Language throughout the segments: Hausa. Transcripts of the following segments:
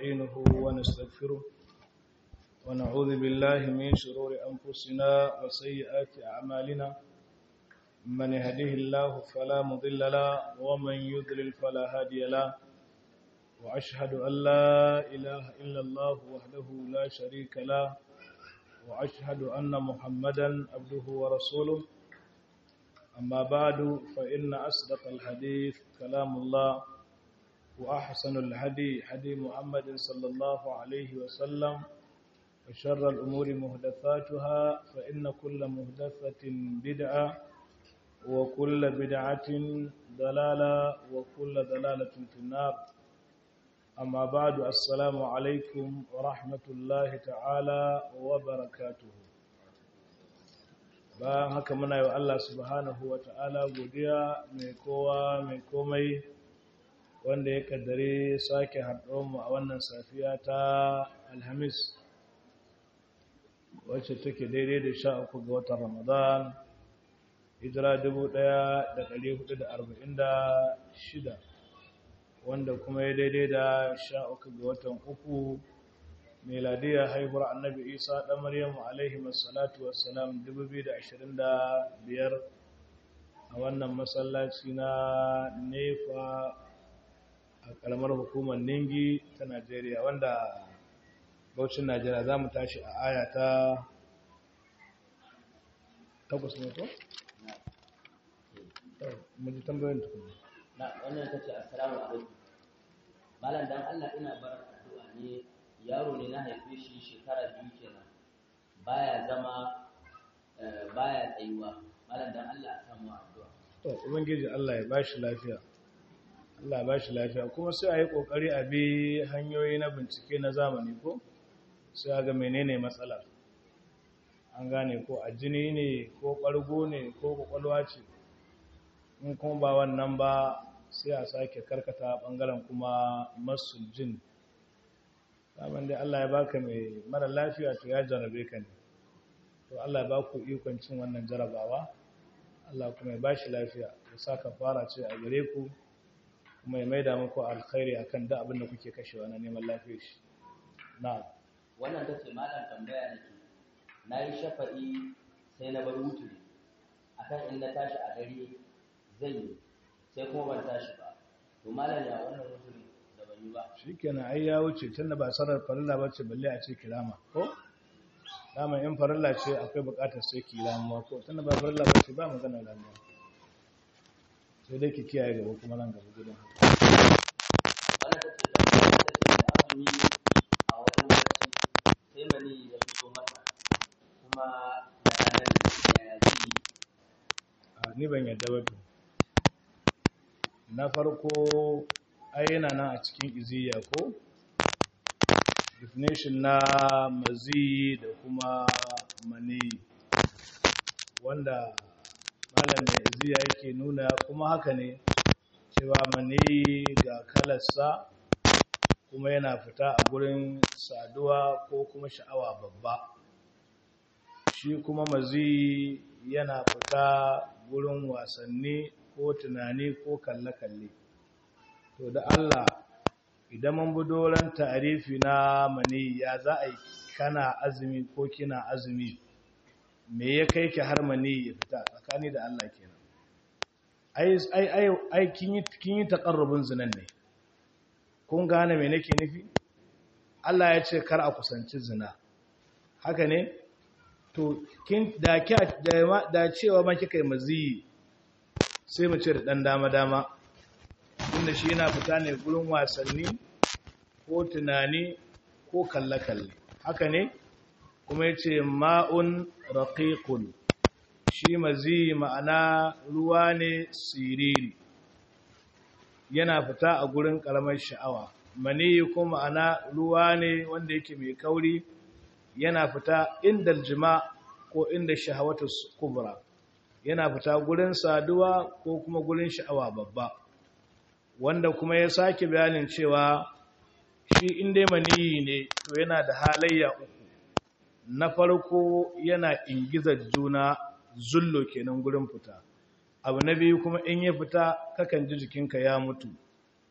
ونستعينه ونستغفره ونعوذ بالله من شرور أنفسنا وسيئات أعمالنا من يهده الله فلا مضل له ومن يضلل فلا هادي له وأشهد أن لا إله إلا الله وحده لا شريك له وأشهد أن محمدا عبده ورسوله أما بعد فإن أصدق الحديث كلام الله وأحسن الهدي هدي محمد صلى الله عليه وسلم وشر الأمور محدثاتها فإن كل محدثة بدعة وكل بدعة ضلالة وكل ضلالة في النار أما بعد السلام عليكم ورحمة الله تعالى وبركاته bayan haka muna yi wa Allah subhanahu wa ta'ala godiya mai kowa mai komai wanda ya kaddare sake haɗuwanmu a wannan safiya ta alhamis wacce take daidai da 13 ga watan ramadan hijira 1446 wanda kuma ya daidai da 13 ga watan uku miladiya haihuwar annabi isa ɗan maryamu alaihi masallatu wassalam 2025 a wannan masallaci na nefa a ƙaramar hukumar ningi ta najeriya wanda baucin najeriya za mu tashi a aya ta 8 ne ko? mu ji tambayin tukuna na wannan ta ce assalamu alaikum malam dan allah ina bar addu'a ne yaro ne na haife shi shekara 2 kenan baya zama baya tsayuwa malam dan Allah a samu addu'a to ubangiji Allah ya bashi lafiya Allah ya bashi lafiya kuma sai a yi kokari a bi hanyoyi na bincike na zamani ko sai a ga menene matsalar an gane ko a jini ne ko ɓargo ne ko kwakwalwa ce in kuma ba wannan ba sai a sake karkata bangaren kuma masul jin daman dai Allah ya baka mai mara lafiya to ya jarabe ka ne to Allah ya baku ikon cin wannan jarabawa Allah kuma ya bashi lafiya ya saka fara ce a gare ku kuma ya maida muku alkhairi akan duk abin da kuke kashewa na neman lafiyar shi na'am wannan tace malam tambaya nake nayi shafa'i sai na bar wuturi akan in na tashi a dare zan yi sai kuma ban tashi ba to malam ya wannan wuturi shikenan ai ya wuce tunda ba sarar farilla bace balle a ce kirama ko dama in farilla ce akwai bukatar sai kirama ko tunda ba farilla bace ba magana ramuwa sai dai ki kiyaye gaba kuma nan gaba gidan wannan take azumi a watan lokaci sai mani ya fito mata kuma ya ji ni ban yadda ba to na farko ai yana nan a cikin iziya ko definition na mazi da kuma mani wanda malam da iziya yake nuna kuma haka ne cewa mani ga kalarsa kuma yana fita a gurin saduwa ko kuma sha'awa babba shi kuma mazi yana fita gurin wasanni ko tunani ko kalle-kalle to da Allah idan mun bi doran ta'arifi na mani ya za a yi kana azumi ko kina azumi me ya kai ki har mani ya fita tsakani da Allah kenan ai kin yi taqarrubun zinan ne kun gane me nake nufi Allah ya ce kar a kusanci zina haka ne to kin da cewa ma kika yi mazi sai mu ce da dan dama inda shi yana fita ne gurin wasanni ko tunani ko kalle-kalle haka ne kuma yace ma'un raqiqun shi mazi ma'ana ruwa ne siriri yana fita a gurin karamar sha'awa mani ko ma'ana ruwa ne wanda yake mai kauri yana fita inda aljima ko inda shahawatu kubra yana fita gurin saduwa ko kuma gurin sha'awa babba wanda kuma ya sake bayanin cewa shi inda maniyi ne to yana da halayya uku na farko yana ingizar juna zullo kenan gurin fita abu na biyu kuma in ya fita kakan ji jikinka ya mutu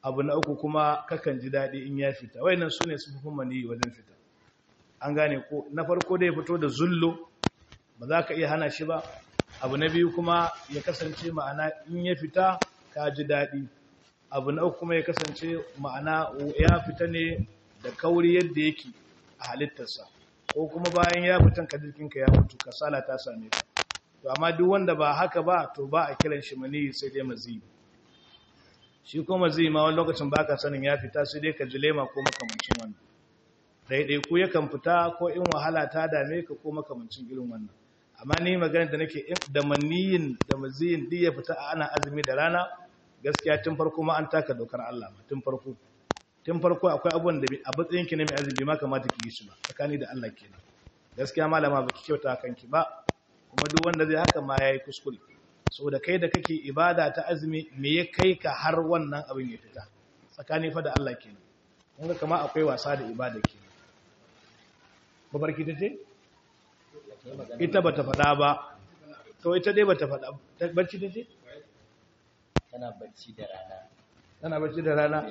abu na uku kuma kakan ji daɗi in ya fita. Wayannan su ne sufufin maniyi wajen fita. An gane ko na farko da ya fito da zullo ba za ka iya hana shi ba. Abu na biyu kuma ya kasance ma'ana in ya fita ka ji daɗi. Abu na uku kuma ya kasance ma'ana ya fita ne da kauri yadda yake a halittarsa, ko kuma bayan ya fitan ka jikinka ya mutu kasala ta same ka. To amma duk wanda ba haka ba to ba a kiran shi maniyi sai dai maziyi. Shi ko maziyi ma wani lokacin ba ka sanin ya fita sai dai ka ji lema ko makamancin wannan. Ɗaiɗaiku yakan fita ko in wahala ta dame ka ko makamancin irin wannan. Amma ni magana da nake da maniyin da maziyin duk ya fita ana azumi da rana, gaskiya tun farko ma an taka dokar Allah ma tun farko akwai abubuwan da a matsayin ki ne mai azumi ma kamata ki yi su ba tsakani da Allah kenan. Gaskiya malama baki kyauta kanki ba, kuma duk wanda zai haka ma yayi kuskure. Saboda kai da kake ibada ta azumi me ya kai ka har wannan abin ya fita tsakani fa da Allah kenan. Kun ga kamar akwai wasa da ibada kenan. Babarki ta ce ita bata faɗa ba, to ita dai bata faɗa bacci ta ce tana bacci da rana. Tana bacci da rana.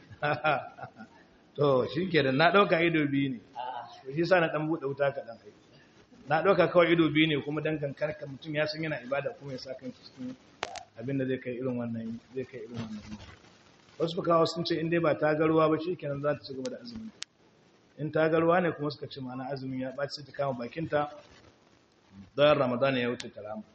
To shi ke da na ɗauka ido biyu ne, shi sa na ɗan buɗe wuta kaɗan. Na ɗauka kawai ido biyu ne kuma don kankar ka mutum ya san yana ibada kuma ya sa kan cikin abin da zai kai irin wannan. Wasu fukawa sun ce in dai ba ta garuwa ba shi kenan za ta ci gaba da azumin. In ta garuwa ne kuma suka ce mana azumin ya ɓaci sai ta kama bakinta don Ramadana ya wuce ta rama.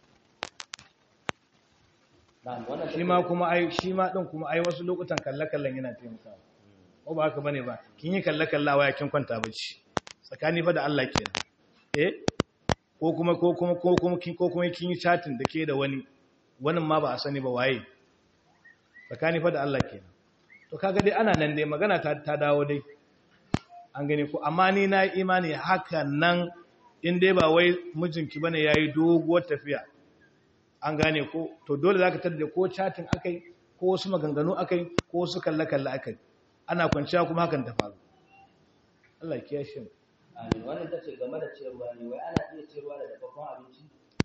Shi ma ɗin kuma ai wasu lokutan kalle-kallen yana taimakawa. Ko ba haka bane ba, kin yi kalle-kallawa ya kin kwanta bacci. Tsakani fa da Allah kenan. Ko kuma kin yi chatting da ke da wani ma ba a sani ba waye. Tsakani fa da Allah kenan. To kaga dai ana nan dai magana ta dawo dai. An gani ko amma ni na imani haka nan in dai ba wai mijinki bane yayi doguwar tafiya. An gane ko to dole zaka tada ko chatting akai ko wasu maganganu akai ko wasu kalle-kalle akai. Ana kwanciya kuma hakan ta faru. Allah ya kiyashe mu. Amin. Wannan tace game da ciyarwa ne, wai ana iya ciyarwa da dafaffen abinci?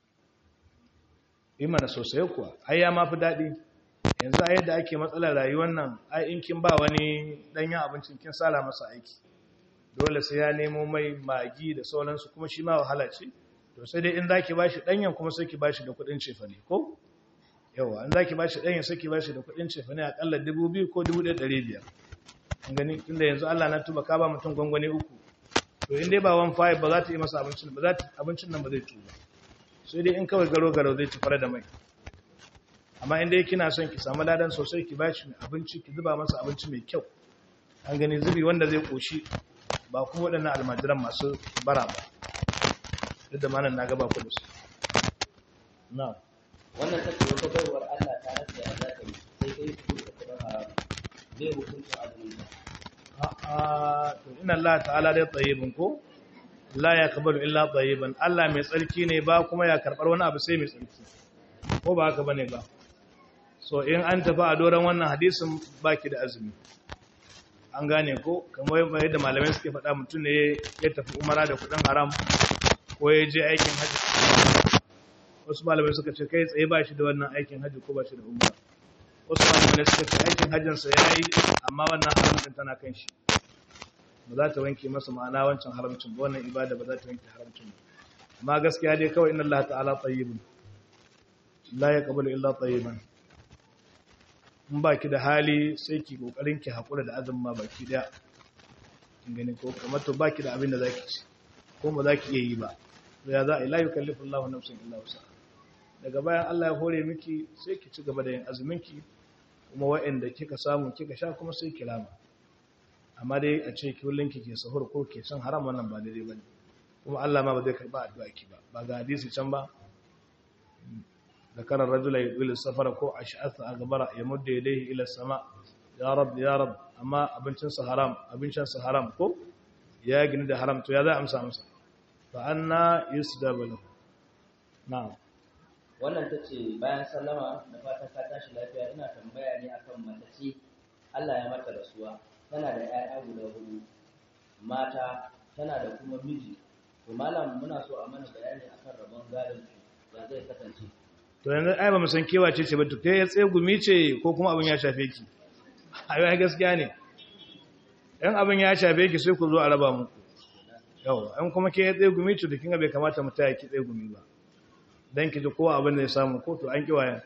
Mana sosai kuwa. Ai ya mafi daɗi. Yanzu a yadda ake matsalar rayuwar nan, ai in kin ba wani danyen abincin kin sala masa aiki. Dole sai ya nemo mai magi da sauransu kuma shi ma wahala ce. To sai dai in zaki bashi danyen kuma sai ki bashi da kuɗin cefane ko? Yawa, in zaki bashi danyen sai ki bashi da kuɗin cefane akalla 2,000 ko 1,500. An gani tunda yanzu Allah na tuba ka ba mutum gwangwani 3. To in dai ba 1,500 ba za ta yi masa abincin nan ba zai tuba. Sai dai in kawai garo zai ci fara da mai. Amma in dai kina son ki samu ladan sosai ki bashi abinci, ki zuba masa abinci mai kyau. An gani zubi wanda zai koshi, ba kuma waɗannan almajiran masu bara ba. Duk da manan na gaba ku da su. Na. Wannan take wata baiwar Allah ta rasa ya za ta yi sai dai su da kudin haram. Zai hukunta azumi. To inna Allah ta'ala dai tayyibun ko? La yaqbalu illa tayyiban. Allah mai tsarki ne ba kuma ya karbar wani abu sai mai tsarki. Ko ba haka bane ba. So in an tafi a doron wannan hadisin baki da azumi. An gane ko kamar yadda malamai suke faɗa mutum ne ya tafi umara da kudin haram ko ya je aikin haji. Wasu malamai suka ce kai tsaye ba shi da wannan aikin haji ko ba shi da umara. Wasu malamai suka ce aikin hajjinsa ya yi amma wannan haramcin tana kan shi. Ba za ta wanke masa ma'ana wancan haramcin ba, wannan ibada ba za ta wanke haramcin ba. Amma gaskiya dai kawai inna Allah ta'ala tayyibun. La yaqbalu illa tayyiban. In baki da hali sai ki kokarin ki hakura da azumin ma baki daya. Kin gani ko kamar to baki da abin da zaki ci ko ba zaki iya yi ba. To ya za a la yukallifu Allahu nafsan illa wusaha. Daga bayan Allah ya hore miki sai ki ci gaba da yin azumin ki kuma waɗanda kika samu kika sha kuma sai ki rama. Amma dai a ce kullun kike sahur ko ke san haram wannan ba daidai bane. Kuma Allah ma ba zai karba addu'a ki ba. Ba ga hadisi can ba. ذكر الرجل يقول السفر كو أشعث أغبر يمد يديه إلى السماء يا رب يا رب أما أبنشن حرام كو يا جند حرام تو يا ذا أمسى فأنا يسجب له. نعم. Wannan ta ce bayan sallama da fatan ka tashi lafiya ina tambaya ne akan mace ce Allah ya mata rasuwa tana da 'ya'ya guda 4 mata tana da kuma miji to malam muna so a mana bayani akan rabon gadon su ya zai kasance. To yanzu ai ba mu san kewa ce ba to kai ya tsegumi ce ko kuma abin ya shafe ki. ayi gaskiya ne ɗan abin ya shafe ki sai ku zo a raba muku yau an kuma ke tsaye gumi to da kinga bai kamata mu taya ki tsaye gumi ba dan ki ji kowa abin da ya samu ko to an ki waya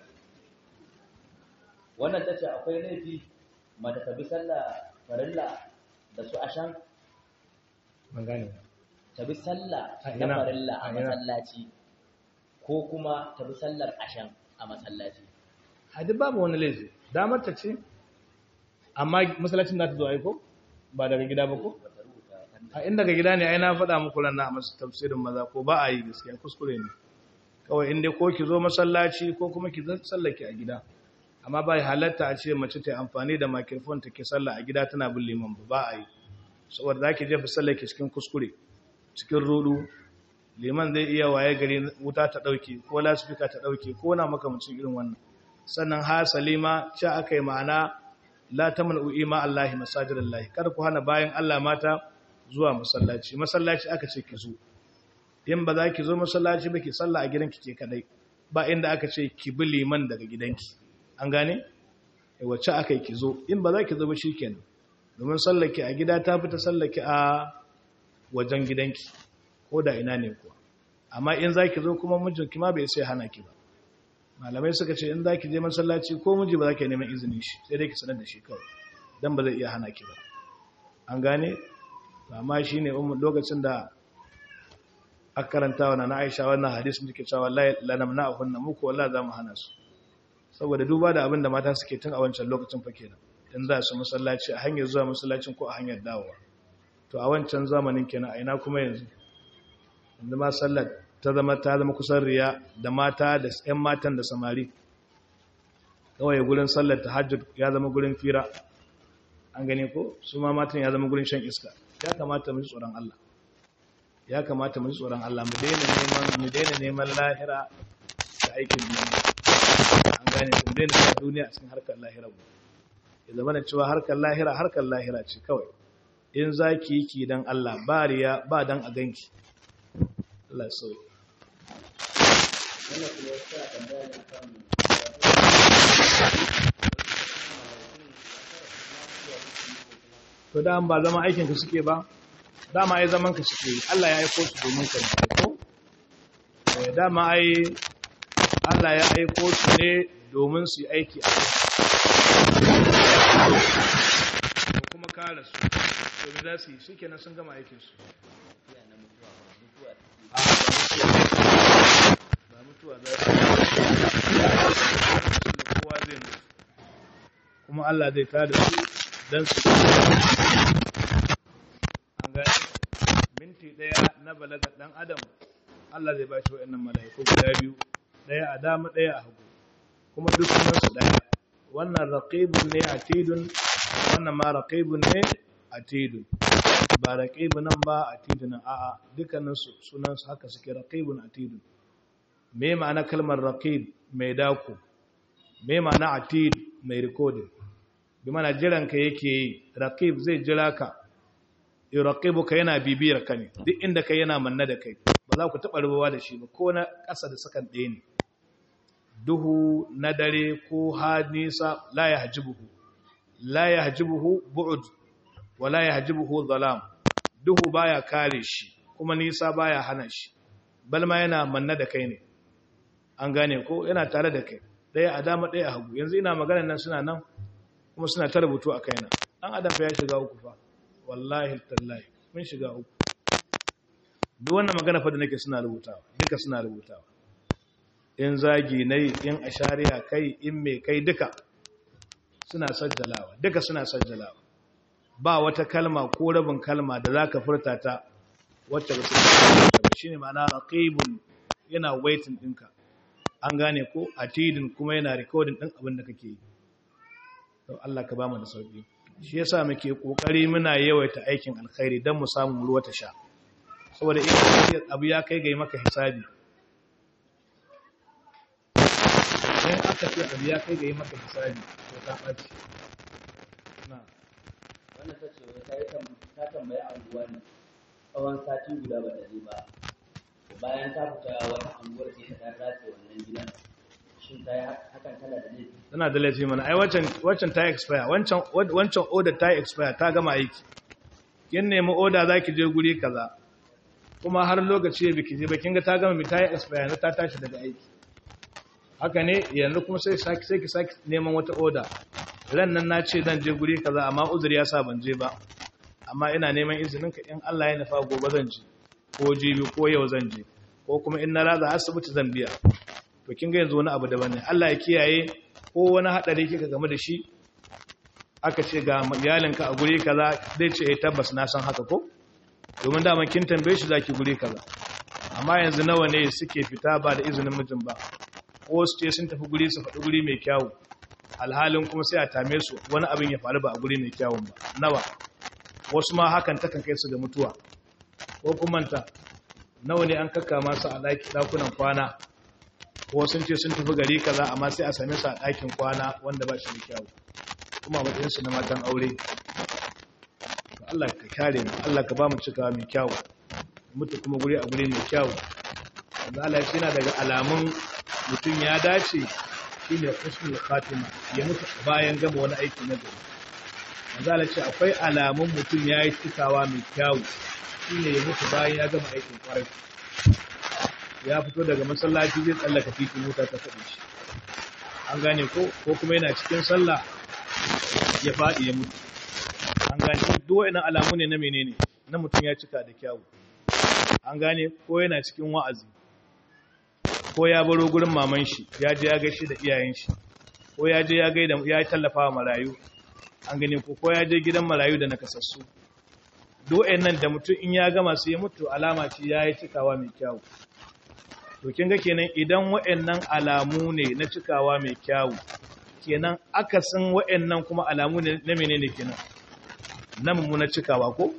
wannan tace akwai laifi mata ta bi sallah farilla da su ashan ban gane ta bi sallah na farilla a masallaci ko kuma ta bi sallar ashan a masallaci hadi babu wani laifi damar ta ce amma masallacin da ta zo aiko ba daga gida ba ko a inda daga gida ne ai na faɗa muku ran na masu tafsirin maza ko ba a yi gaskiya kuskure ne kawai inda ko ki zo masallaci ko kuma ki sallake a gida amma ba halatta a ce mace ta amfani da microphone take sallah a gida tana bin liman ba a yi saboda zaki je sallake cikin kuskure cikin rudu liman zai iya waye gari wuta ta dauke ko lasfika ta dauke ko na makamancin irin wannan sannan ha salima cha akai ma'ana la tamnu ima allahi masajidallahi kada ku hana bayan Allah mata zuwa masallaci aka ce ki zo in ba za ki zo masallaci ba ki salla a gidanki ke kadai ba inda aka ce ki bi liman daga gidanki an gane wacce aka yi ki zo in ba za ki zo ba shikenan domin sallaki a gida ta fita sallaki a wajen gidanki ko da ina ne kuwa amma in za ki zo kuma mijinki ma bai sai hana ki ba malamai suka ce in za ki je masallaci ko miji ba za ki neman izini shi sai dai ki sanar da shi kawai dan ba zai iya hana ki ba an gane amma shi ne lokacin da aka karanta wa na Aisha wannan hadisin da ke cewa la namna'uhunna muku wallahi za mu hana su saboda duba da abin da mata suke tun a wancan lokacin fa kenan in za su masallaci a hanyar zuwa masallacin ko a hanyar dawowa to a wancan zamanin kenan a ina kuma yanzu ma sallar ta zama kusan riya da mata da ƴan matan da samari kawai gurin sallar tahajjud ya zama gurin fira an gane ko su ma matan ya zama gurin shan iska ya kamata mu ji tsoron Allah ya kamata mu ji tsoron Allah mu daina neman lahira da aikin duniya an gane mu daina neman duniya a cikin harkar lahira mu ya zama da cewa harkar lahira ce kawai in zaki yi ki dan Allah ba riya ba dan a ganki Allah ya sauke wannan kuma ya tambaya ne kan to da ba zama aikin ka suke ba dama ai zaman ka suke Allah ya aiko su domin ka ko dama ai Allah ya aiko su ne domin su yi aiki a kuma kare su domin za su yi shikenan sun gama aikin su ba mutuwa za su kowa zai mutu kuma Allah zai tada su don su an gani minti daya na balaga dan adam Allah zai bashi wayannan malaiku guda biyu daya a dama daya a hagu kuma duk sunan su daya wannan raqibun ne atidun wannan ma raqibun ne atidun ba raqibun nan ba atidun a'a dukkanin su sunan su haka suke raqibun atidun me ma'ana kalmar raqib mai dako me ma'ana atid mai recording bi mana jiranka yake yi raqib zai jira ka yuraqibuka yana bibiyar ka ne duk inda kai yana manna da kai ba za ku taba rubuwa da shi ba ko na ƙasa da sakan ɗaya ne duhu na dare ko hadisa la yahjibuhu bu'd wa la yahjibuhu zalam duhu baya kare shi kuma nisa baya hana shi bal ma yana manna da kai ne an gane ko yana tare da kai ɗaya a dama ɗaya a hagu yanzu ina maganar nan suna nan kuma suna ta rubutu a kaina dan adam fa ya shiga uku fa wallahi tallahi mun shiga uku duk wannan magana fa da nake suna rubutawa duka suna rubutawa in zagi nayi in ashariya kai in me kai duka suna sajjalawa duka suna sajjalawa ba wata kalma ko rabin kalma da zaka furta ta wacce ba su shine ma'ana raqibun yana waiting dinka an gane ko atidin kuma yana recording din abin da kake yi to Allah ka bamu da sauki shi yasa muke kokari muna yawaita aikin alkhairi dan mu samu ruwa ta sha saboda idan abu ya kai ga maka hisabi sai aka ce abu ya kai ga maka hisabi to ka bace na wannan tace ta tambaya anguwa ne tsawon sati guda ba ta je ba bayan ta fita wata anguwar sai ta dace wannan gidan shin ta yi hakan tana da laifi? tana da laifi mana ai waccan ta expire wancan order ta expire ta gama aiki kin nemi order zaki je guri kaza kuma har lokaci ya biki je ba kin ga ta gama ta expire na ta tashi daga aiki haka ne yanzu kuma sai ki saki neman wata order ran nan na ce zan je guri kaza amma uzuri ya sa ban je ba amma ina neman izinin ka in Allah ya nufa gobe zan je ko jibi ko yau zan je ko kuma in na raza asibiti zan biya to kin ga yanzu wani abu daban ne Allah ya kiyaye ko wani hadari kika game da shi aka ce ga iyalinka a guri kaza zai ce tabbas na san haka ko domin da kin tambaye shi zaki guri kaza amma yanzu nawa ne suke fita ba da izinin mijin ba ko su ce sun tafi guri su faɗi guri mai kyau alhalin kuma sai a tame su wani abin ya faru ba a guri mai kyawun ba nawa wasu ma hakan takan kai su ga mutuwa ko kuma ta nawa ne an kakkama su a dakunan kwana ko sun ce sun tafi gari kaza amma sai a same su a ɗakin kwana wanda ba shi da kyau kuma matsayin su na matan aure Allah ka kare mu Allah ka ba mu cikawa mai kyau mutu kuma guri a guri mai kyau wanda Allah ya yana daga alamun mutum ya dace shine husnul khatima ya mutu bayan gama wani aiki na gari wanda Allah ce akwai alamun mutum ya yi cikawa mai kyau shine ya mutu bayan ya gama aikin kwarai ya fito daga masallaci zai tsallaka titin mota ta faɗi shi an gane ko kuma yana cikin sallah ya faɗi ya mutu an gane duk wa'annan alamu ne na menene na mutum ya cika da kyawu an gane ko yana cikin wa'azi ko ya baro gurin maman shi ya je ya gaishe da iyayen shi ko ya je ya gaida ya tallafa wa marayu an gane ko ya je gidan marayu da nakasassu duk wa'annan da mutum in ya gama sai ya mutu alama ce yayi cikawa mai kyawu to kin ga kenan idan wa'annan alamu ne na cikawa mai kyawu kenan akasin wa'annan kuma alamu ne na menene kenan na mummuna cikawa ko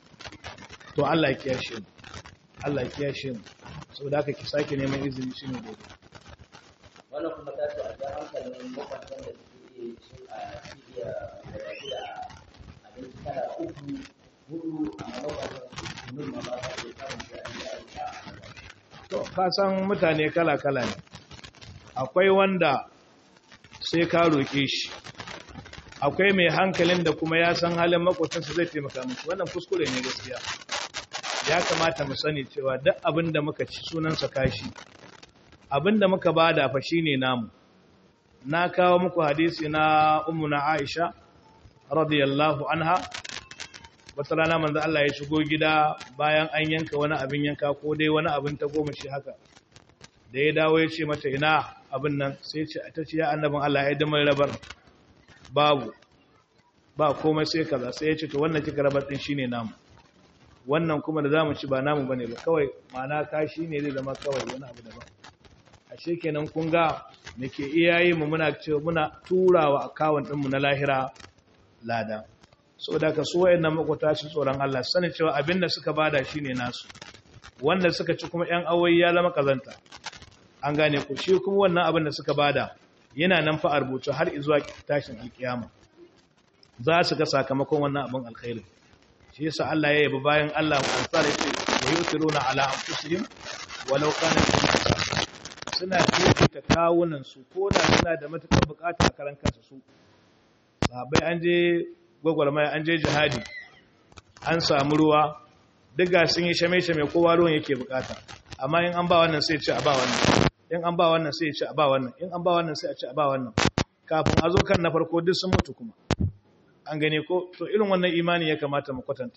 to Allah ya kiyashe mu Allah ya kiyashe mu saboda haka ki sake neman izini shine gobe wannan kuma ta ce a ga hankalin makwatan da suke cin a cibiya da gida abinci kala 3 4 amma makwatan su ma ba ta samun shi a to ka san mutane kala-kala ne akwai wanda sai ka roƙe shi akwai mai hankalin da kuma ya san halin makwatansa zai taimaka musu wannan kuskure ne gaskiya ya kamata mu sani cewa duk abin da muka ci sunansa kashi abin da muka bada fa shine namu na kawo muku hadisi na ummuna Aisha radiyallahu anha wata rana manzo Allah ya shigo gida bayan an yanka wani abin yanka ko dai wani abin ta goma shi haka da ya dawo ya ce mata ina abin nan sai ce ta ce ya annabin Allah ya damar rabar babu ba komai sai kaza sai ya ce to wannan kika rabar din shine namu wannan kuma da zamu ci ba namu bane ba kawai mana ka shine zai zama kawai wani abu daban ashe kenan kun ga nake iyaye mu muna cewa muna turawa account din mu na lahira lada saboda ka so wayannan makwata su tsoron Allah sanin cewa abin da suka bada shine nasu wanda suka ci kuma ƴan awai ya zama kazanta an gane ku shi kuma wannan abin da suka bada yana nan fa rubuce har zuwa tashin alkiyama za su ga sakamakon wannan abin alkhairi shi yasa Allah ya yabi bayan Allah ansar yace wa yutiruna ala anfusihim walau kana suna fifita kawunan su ko da suna da matukar bukata a karan kansu su sahabbai an je gwagwarmaya an je jihadi an samu ruwa duka sun yi shame-shame kowa ruwan yake bukata amma in an ba wannan sai ce a ba wannan in an ba wannan sai ce a ba wannan in an ba wannan sai a ce a ba wannan kafin a zo kan na farko duk sun mutu kuma an gane ko to irin wannan imani ya kamata mu kwatanta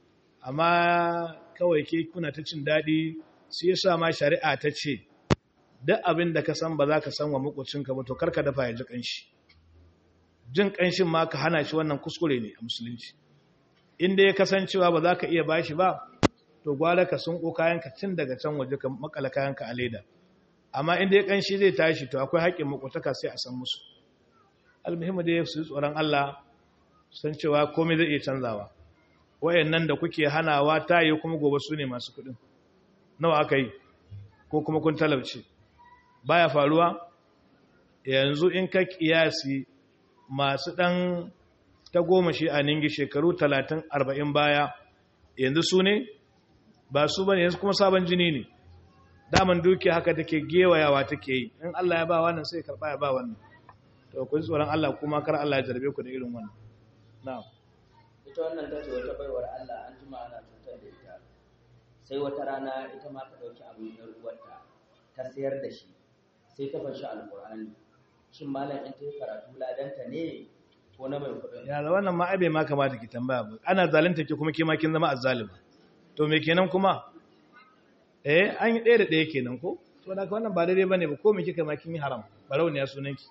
amma kawai ke kuna ta cin daɗi sai yasa ma shari'a ta ce duk abin da ka san ba za ka san wa makocinka ba to karka dafa ya ji kanshi jin kanshin ma ka hana shi wannan kuskure ne a musulunci inda ya kasancewa ba za ka iya bashi ba to gwara ka sunko kayanka tun daga can waje ka makala kayanka a leda amma inda ya kanshi zai tashi to akwai haƙƙin makotaka sai a san musu almuhimmi da su tsoron Allah san cewa komai zai iya canzawa wayannan da kuke hanawa tayi kuma gobe su ne masu kuɗin nawa aka yi ko kuma kun talauce baya faruwa yanzu in ka kiyasi masu ɗan ta goma shi a ningi shekaru 30-40 baya yanzu su ne ba su bane yanzu kuma sabon jini ne daman dukiya haka take gewayawa take yi in Allah ya ba wannan sai karba ya ba wannan to ku tsoron Allah kuma kar Allah ya jarbe ku da irin wannan na'am ita wannan ta ce wata baiwar Allah an jima ana cutar da ita sai wata rana ita ma ta dauki abin da uwarta ta sayar da shi sai ta fashi alqur'ani shin malam in ta yi karatu ladanta ne ko na mai kudin ya da wannan ma abe ma kamata ki tambaya ba ana zalunta ki kuma ke ma kin zama azzalima to me kenan kuma an yi ɗaya da ɗaya kenan ko to da wannan ba daidai bane ba ko me kika ma kin yi haram barauniya sunanki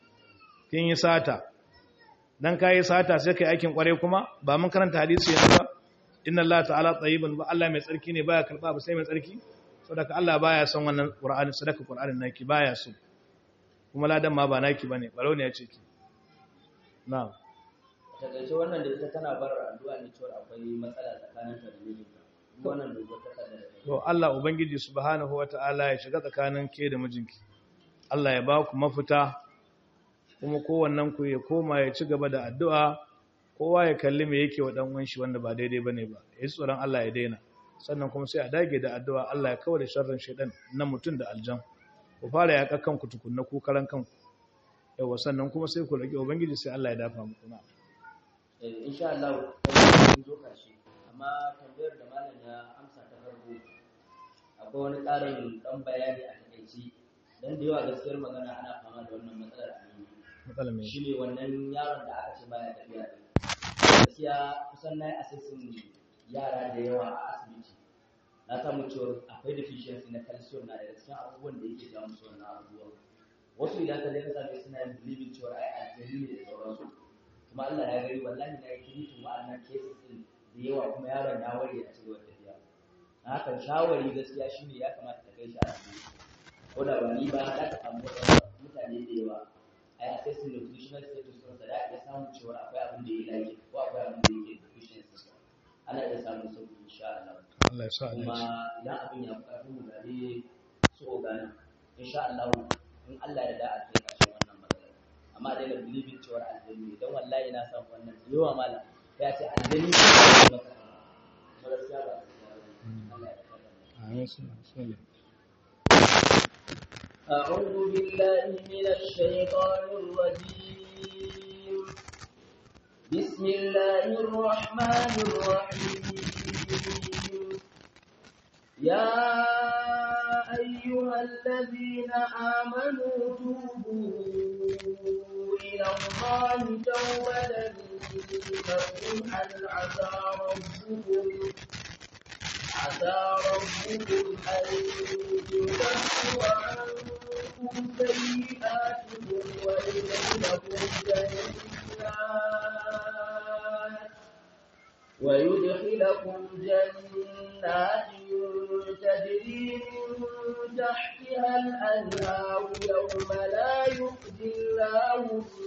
kin yi sata dan kai sata sai kai aikin kware kuma ba mun karanta hadisi yanzu ba inna Allah ta'ala tayyibun ba Allah mai tsarki ne baya karba ba sai mai tsarki saboda Allah baya son wannan Qur'ani sadaka Qur'anin naki baya so kuma ladan ma ba naki bane barauniya ce ki na'am takaice wannan da ita tana bar addu'a ne cewa akwai matsala tsakaninta da mijinta wannan dogo ta kada to Allah ubangiji subhanahu wataala ya shiga tsakanin ke da mijinki Allah ya ba ku mafita kuma kowannen ku ya koma ya ci gaba da addu'a kowa ya kalli me yake wa dan uwan shi wanda ba daidai bane ba yayi tsoron Allah ya daina sannan kuma sai a dage da addu'a Allah ya kawar da sharrin shaytan na mutun da aljan ku fara ya kakkan ku tukunna ku karan kanku yawa sannan kuma sai ku roki ubangiji sai Allah ya dafa muku na insha Allah mun zo kashi amma tambayar da malam ya amsa ta farko akwai wani ƙarin dan bayani a takeici dan da yawa gaskiyar magana ana fama da wannan matsalar shi ne wannan yaron da aka ce baya tafiya gaskiya kusan na yi assessing yara da yawa a asibiti na samu cewa akwai deficiency na calcium na daga cikin abubuwan da yake jawo musu wannan abubuwan wasu idan ka je ka same suna yin believing cewa ai aljani ne da sauransu kuma Allah ya gari wallahi na yi kiritin wa'annan cases din da yawa kuma yaron ya ware a cikin tafiya na haka shawari gaskiya shine ya kamata ka kai shi a asibiti ko da ba ni ba za ka samu mutane da yawa a yi assessing nutritional status ɗinsa da ya samu cewa akwai abin da ya lage ko akwai abin da yake deficiency ana iya samun sauƙi insha Allah. Allah ya sa kuma idan abin ya fi ƙarfin mu gare su ogana insha Allah in Allah ya da a kai ƙarshen wannan matsala amma dai da believing cewa aljani don wallahi na samu wannan da yawa malam ya ce aljani ne maka gaskiya ba Allah ya faɗa amin أعوذ بالله من الشيطان الرجيم بسم الله الرحمن الرحيم يا أيها الذين آمنوا توبوا إلى الله توبة نصوحا عسى ربكم أن يكفر عنكم سيئاتكم ويدخلكم جنات تجري من تحتها الأنهار يوم لا يخزي الله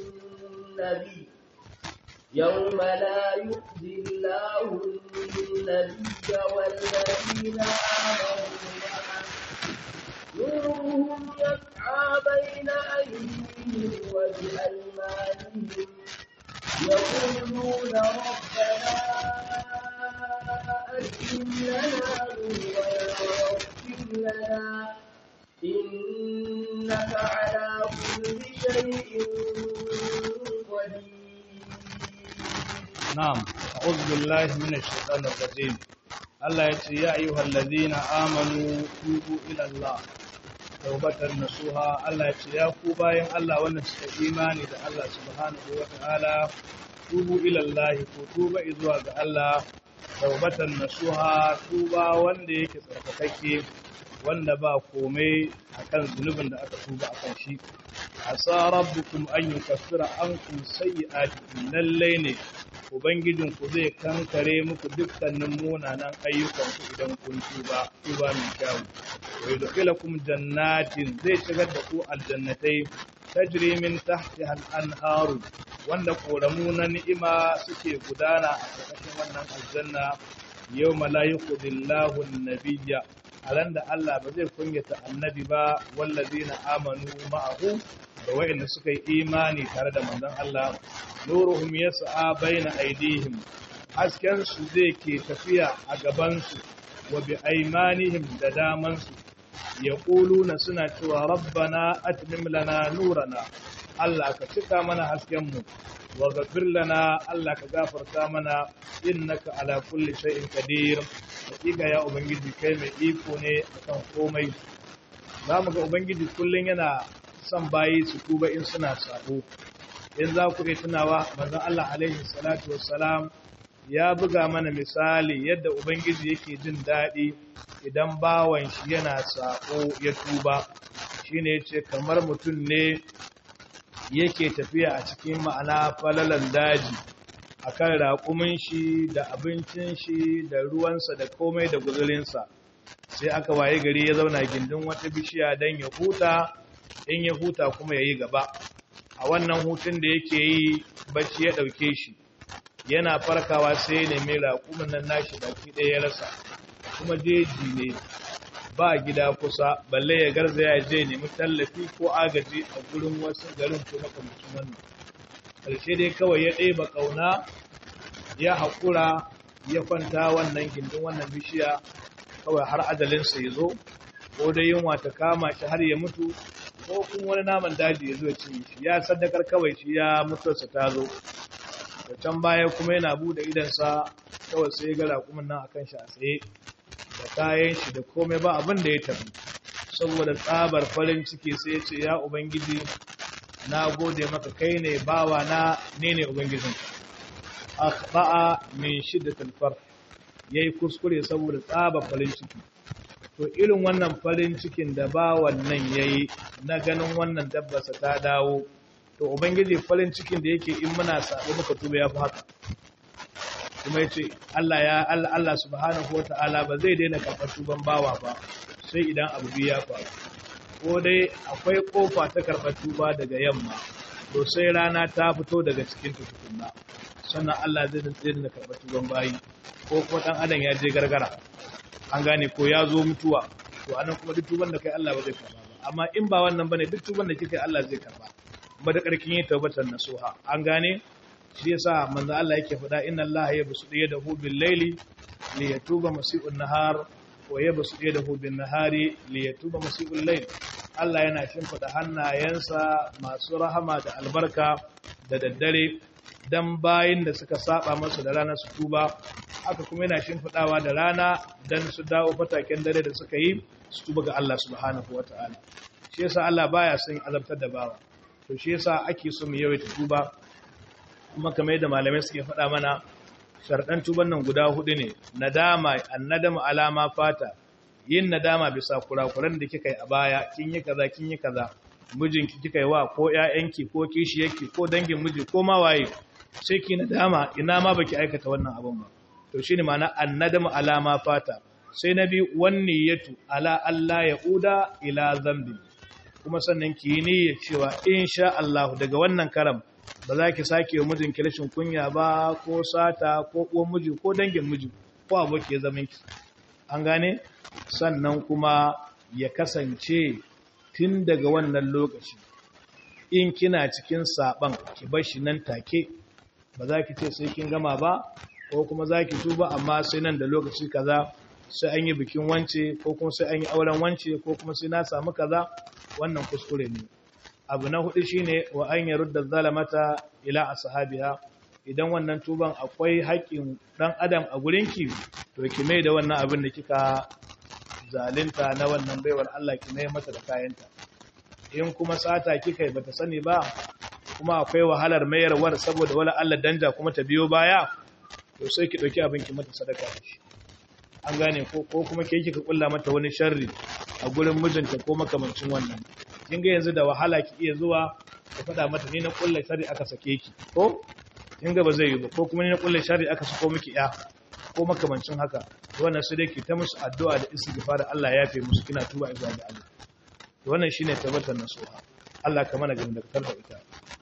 النبي والذين آمنوا معه نورهم يسعى بين أيديهم وبأيمانهم يقولون ربنا أتم لنا نورنا واغفر لنا إنك على كل شيء قدير. نعم أعوذ بالله من الشيطان الرجيم الله يقول يا أيها الذين آمنوا توبوا إلى الله توبة نصوحا الله يقول يا كوباين الله ونسك إيماني ده الله سبحانه وتعالى توبوا إلى الله توبوا إذوا الله توبة نصوحا توبا wanda yake tsarkakake wanda ba komai akan zunubin da aka tuba akan shi asa rabbukum an yukaffira ankum sayyi'atikum lallai ne ubangijinku zai kankare muku dukkanin munanan ayyukanku idan kun tuba mai kyau wa yudkhilukum jannatin zai shigar da ku aljannatai tajri min tahtiha al-anharu wanda koramu na ni'ima suke gudana a cikin wannan aljanna yawma la yuqdillahu an-nabiyya alan da Allah ba zai kunyata annabi ba wallazina amanu ma'ahu da wayanda suka yi imani tare da manzon Allah nuruhum yas'a baina aydihim hasken su zai ke tafiya a gaban su wa bi aymanihim da daman su yaquluna suna cewa rabbana atmim lana nurana Allah ka cika mana hasken mu wa ghfir lana Allah ka gafarta mana innaka ala kulli shay'in qadir hakika ya ubangiji kai mai iko ne akan komai zamu ga ubangiji kullun yana son bayi su tuba in suna sabo in za ku iya tunawa manzon Allah alaihi salatu wassalam ya buga mana misali yadda ubangiji yake jin daɗi idan bawan shi yana sabo ya tuba shine yace kamar mutum ne yake tafiya a cikin ma'ana falalan daji akan raƙumin shi da abincin shi da ruwansa da komai da guzurinsa sai aka waye gari ya zauna gindin wata bishiya don ya huta in ya huta kuma ya yi gaba a wannan hutun da yake yi bacci ya ɗauke shi yana farkawa sai ya nemi raƙumin nan nashi baki ɗaya ya rasa kuma jeji ne ba gida kusa balle ya garzaya je nemi tallafi ko agaji a gurin wasu garin ko makamacin wannan ƙarshe dai kawai ya ɗeba ƙauna ya haƙura ya kwanta wannan gindin wannan bishiya kawai har adalinsa ya zo ko dai yunwa ta kama shi har ya mutu ko kuma wani naman daji ya zo ya cinye shi ya sadakar kawai shi ya mutuwarsa ta zo da can baya kuma yana buɗe idansa kawai sai ga raƙumin nan akan shi a tsaye da kayan shi da komai ba abin da ya tafi saboda tsabar farin ciki sai ya ce ya ubangiji na gode maka kai ne bawa na ne ubangijin akhba'a min shiddatil farh yayi kuskure saboda tsabar farin ciki to irin wannan farin cikin da bawan nan yayi na ganin wannan dabbarsa ta dawo to ubangiji farin cikin da yake in muna sabo muka tuba yafi haka kuma yace Allah subhanahu wataala ba zai daina karɓar tuban bawa ba sai idan abu biya faru ko dai akwai kofa ta karɓar tuba daga yamma to sai rana ta fito daga cikin tukunna sannan Allah zai daina karɓar tuban bayi ko kuma dan adam ya je gargara an gane ko ya zo mutuwa to anan kuma duk tuban da kai Allah ba zai karba ba amma in ba wannan bane duk tuban da kike Allah zai karba ba da karkin yin tawbatan nasuha an gane shi yasa manzo Allah yake faɗa inna Allah yabsutu yadahu bil layli li yatuba musii'un nahar wa yabsutu yadahu bin nahari li yatuba musii'ul layl Allah yana shimfida hannayensa masu rahama da albarka da daddare dan bayin da suka saba masa da rana su tuba haka kuma yana shimfidawa da rana dan su dawo fataken dare da suka yi su tuba ga Allah subhanahu wataala shi yasa Allah baya son azabtar da bawa to shi yasa ake so mu yawaita tuba kuma kamar yadda malamai suke faɗa mana sharɗan tuban nan guda hudu ne nadama annadamu alama fata yin nadama bisa kurakuran da kika yi a baya kin yi kaza mijinki kika yi wa ko ƴaƴanki ko kishiyarki ko dangin miji ko ma waye sai ki nadama ina ma baki aikata wannan abin ba to shine ma'ana annadamu alama fata sai nabi wanniyatu ala Allah yauda ila zambi kuma sannan ki yi niyyar cewa insha Allah daga wannan karam ba za ki sake wa mijinki rashin kunya ba ko sata ko uwan miji ko dangin miji ko aboki ya zaman ki an gane sannan kuma ya kasance tun daga wannan lokaci in kina cikin saban ki bar shi nan take ba za ki ce sai kin gama ba ko kuma za ki tuba amma sai nan da lokaci kaza sai an yi bikin wance ko kuma sai an yi auren wance ko kuma sai na samu kaza wannan kuskure ne abu na hudu shine wa an yarudda zalamata ila ashabiha idan wannan tuban akwai haƙƙin dan adam a gurinki to ki mai da wannan abin da kika zalunta na wannan baiwar Allah ki mai mata da kayanta in kuma sata kika yi bata sani ba kuma akwai wahalar mayarwar saboda wala Allah danja kuma ta biyo baya to sai ki dauki abin ki mata sadaka da shi an gane ko kuma ke kika kulla mata wani sharri a gurin mijinta ko makamancin wannan kin ga yanzu da wahala ki iya zuwa ka faɗa mata ni na kulla sharri aka sake ki ko kin ga ba zai yi ba ko kuma ni na kulla sharri aka sako miki ya ko makamancin haka wannan sai dai ki ta musu addu'a da istighfar Allah ya yafe musu kina tuba zuwa ga Allah to wannan shine tabbatar nasuha Allah ka mana ganin da karba ita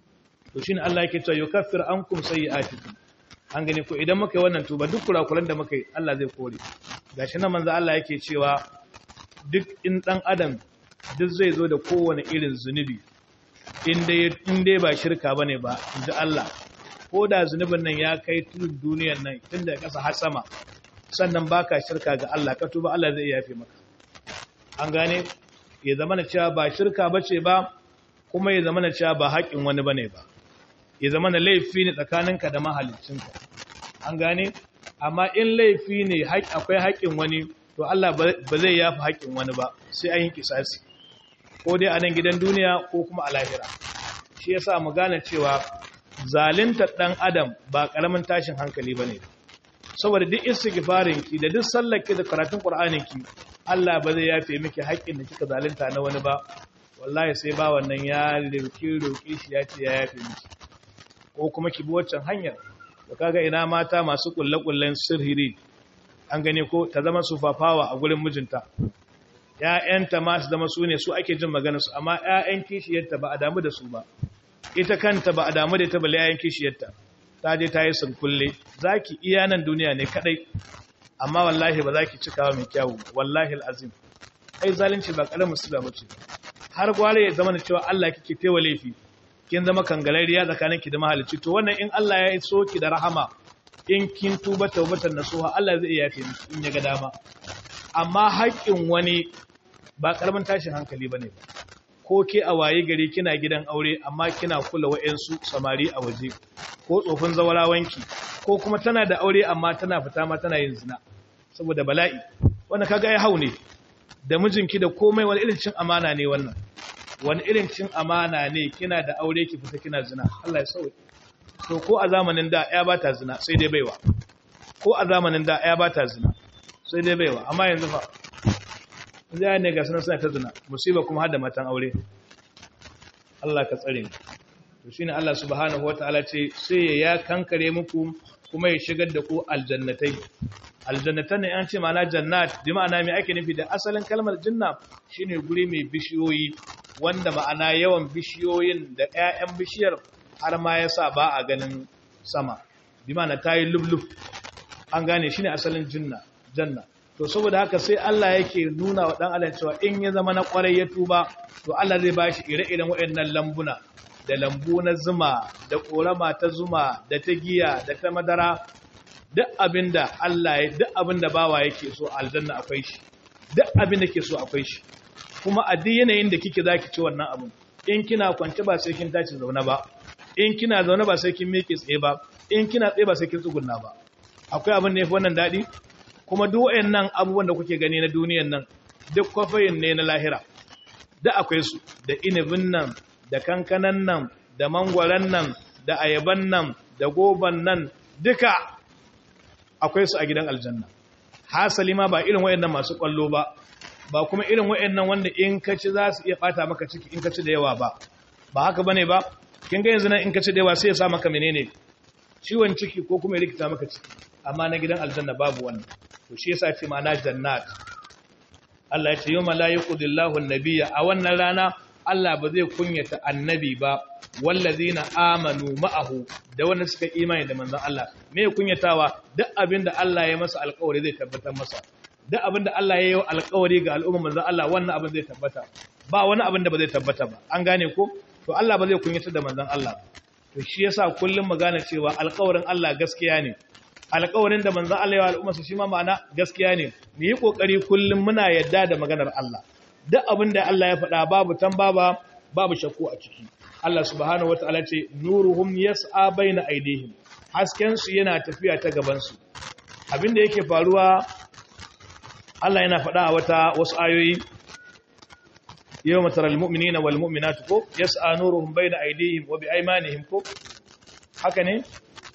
to shine Allah yake cewa yukaffir ankum sayi'atikum an gane ko idan muka yi wannan tuba duk kurakuran da muka yi Allah zai kore gashi nan manzo Allah yake cewa duk in dan adam duk zai zo da kowane irin zunubi in dai ba shirka bane ba inji Allah ko da zunubin nan ya kai tudun duniyar nan tun da ƙasa har sama sannan baka shirka ga Allah ka tuba Allah zai yafe maka an gane ya zama na cewa ba shirka bace ba kuma ya zama na cewa ba haƙin wani bane ba ya zama na laifi ne tsakaninka da mahaliccinka an gane amma in laifi ne akwai haƙin wani to Allah ba zai yafi haƙin wani ba sai an yi kisasi ko dai a nan gidan duniya ko kuma a lahira shi yasa mu gane cewa zalunta dan adam ba karamin tashin hankali bane saboda duk istighfarin ki da duk sallar ki da karatun qur'anin ki Allah ba zai yafe miki haƙin da kika zalunta na wani ba wallahi sai ba wannan ya roki shi ya ce ya yafe miki ko kuma ki bi waccan hanyar to kaga ina mata masu kullakullen sirhiri an gane ko ta zama sufafawa a gurin mijinta ƴaƴanta ma su zama su ne su ake jin maganar su amma ƴaƴan kishiyarta ba a damu da su ba ita kanta ba a damu da ita balle ƴaƴan kishiyarta ta je ta yi sunkulle zaki iya nan duniya ne kadai amma wallahi ba zaki cikawa mai kyawu wallahi alazim kai zalunci ba karamin musiba bace har gware ya zama cewa Allah kike tewa laifi kin zama kangalariya tsakaninki da mahalicci to wannan in Allah ya so ki da rahama in kin tuba taubatan nasuha Allah zai iya yafe miki in ya ga dama amma haƙƙin wani ba karamin tashin hankali bane ba ko ke a waye gari kina gidan aure amma kina kula wa'ensu samari a waje ko tsofin zawarawanki ko kuma tana da aure amma tana fita ma tana yin zina saboda bala'i wannan kaga ya haune da mijinki da komai wani irin cin amana ne wannan wani irin cin amana ne kina da aure ki fita kina zina Allah ya sauke to ko a zamanin da ya bata zina sai dai baiwa ko a zamanin da ya bata zina sai dai baiwa amma yanzu fa zai ne ga suna ta zina musiba kuma har da matan aure Allah ka tsare mu to shine Allah subhanahu wataala ce sai ya kankare muku kuma ya shigar da ku aljannatai aljannatan ne an ce ma'ana jannat bi ma'ana me ake nufi da asalin kalmar janna shine guri mai bishiyoyi wanda ma'ana yawan bishiyoyin da ƴaƴan bishiyar har ma yasa ba a ganin sama bi ma'ana tayi lublub an gane shine asalin janna to saboda haka sai Allah yake nuna wa dan Allah cewa in ya zama na kwarai ya tuba to Allah zai bashi ire-iren waɗannan lambuna da lambu na zuma da korama ta zuma da ta giya da ta madara duk abinda bawa yake so aljanna akwai shi duk abinda ke so akwai shi kuma a duk yanayin da kike zaki ci wannan abin in kina kwance ba sai kin tashi zaune ba in kina zaune ba sai kin miƙe tsaye ba in kina tsaye ba sai kin tsugunna ba akwai abin da yafi wannan dadi kuma duk wayannan abubuwan da kuke gani na duniyan nan duk kwafayin ne na lahira da akwai su da inibin nan da kankanan nan da mangwaran nan da ayaban nan da goban nan duka akwai su a gidan aljanna hasali ma ba irin wayannan masu kwallo ba ba kuma irin wayannan wanda in ka ci za su iya bata maka ciki in ka ci da yawa ba haka bane ba kin ga yanzu nan in ka ci da yawa sai ya sa maka menene ciwon ciki ko kuma ya rikita maka ciki amma na gidan aljanna babu wannan to shi yasa ce ma'ana jannat Allah ya ce yawma la yuqdillahu an-nabiyya a wannan rana Allah ba zai kunyata annabi ba wallazina amanu ma'ahu da wanda suka imani da manzon Allah me kunyatawa duk abinda Allah ya masa alƙawari zai tabbatar masa duk abinda Allah ya yi alƙawari ga al'umma manzon Allah wannan abin zai tabbata ba wani abin da ba zai tabbata ba an gane ko to Allah ba zai kunyata da manzon Allah to shi yasa kullum mu gane cewa alƙawarin Allah gaskiya ne alƙawarin da manzon Allah ya al'umma su shi ma ma'ana gaskiya ne mu yi kokari kullum muna yadda da maganar Allah duk abin da Allah ya faɗa babu tambaba babu shakku a ciki Allah subhanahu wataala ce nuruhum yas'a baina aydihim hasken su yana tafiya ta gaban su abin da yake faruwa Allah yana faɗa a wasu ayoyi yawma taral mu'minina wal mu'minatu ko yas'a nuruhum baina aydihim wa bi aymanihim ko haka ne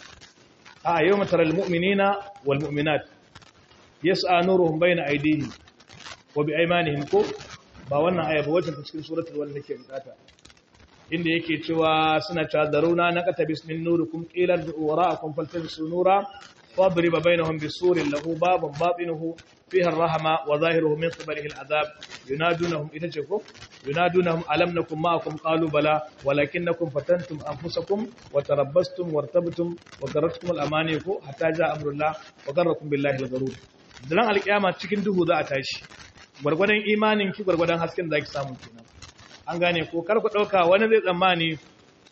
yawma taral mu'minina wal mu'minat yas'a nuruhum baina aydihim wa bi aymanihim ko ba wannan aya ba wacce ta cikin suratul wal nake bukata inda yake cewa suna tadaruna naqata bismin nurukum qila wara'akum faltabisu nura fadriba bainahum bisurin lahu babun batinuhu fiha ar-rahma wa zahiruhu min qibalihi al-adhab yunadunahum itajako yunadunahum alam nakum ma'akum qalu bala walakinnakum fatantum anfusakum wa tarabbastum wartabtum wa garatkum al-amani ko hatta jaa amrullah wa garrakum billahi al-gharur dan al-qiyama cikin duhu za a tashi gwargwadon imanin ki gwargwadon hasken da zaki samu kenan an gane ko kar ku dauka wani zai tsammani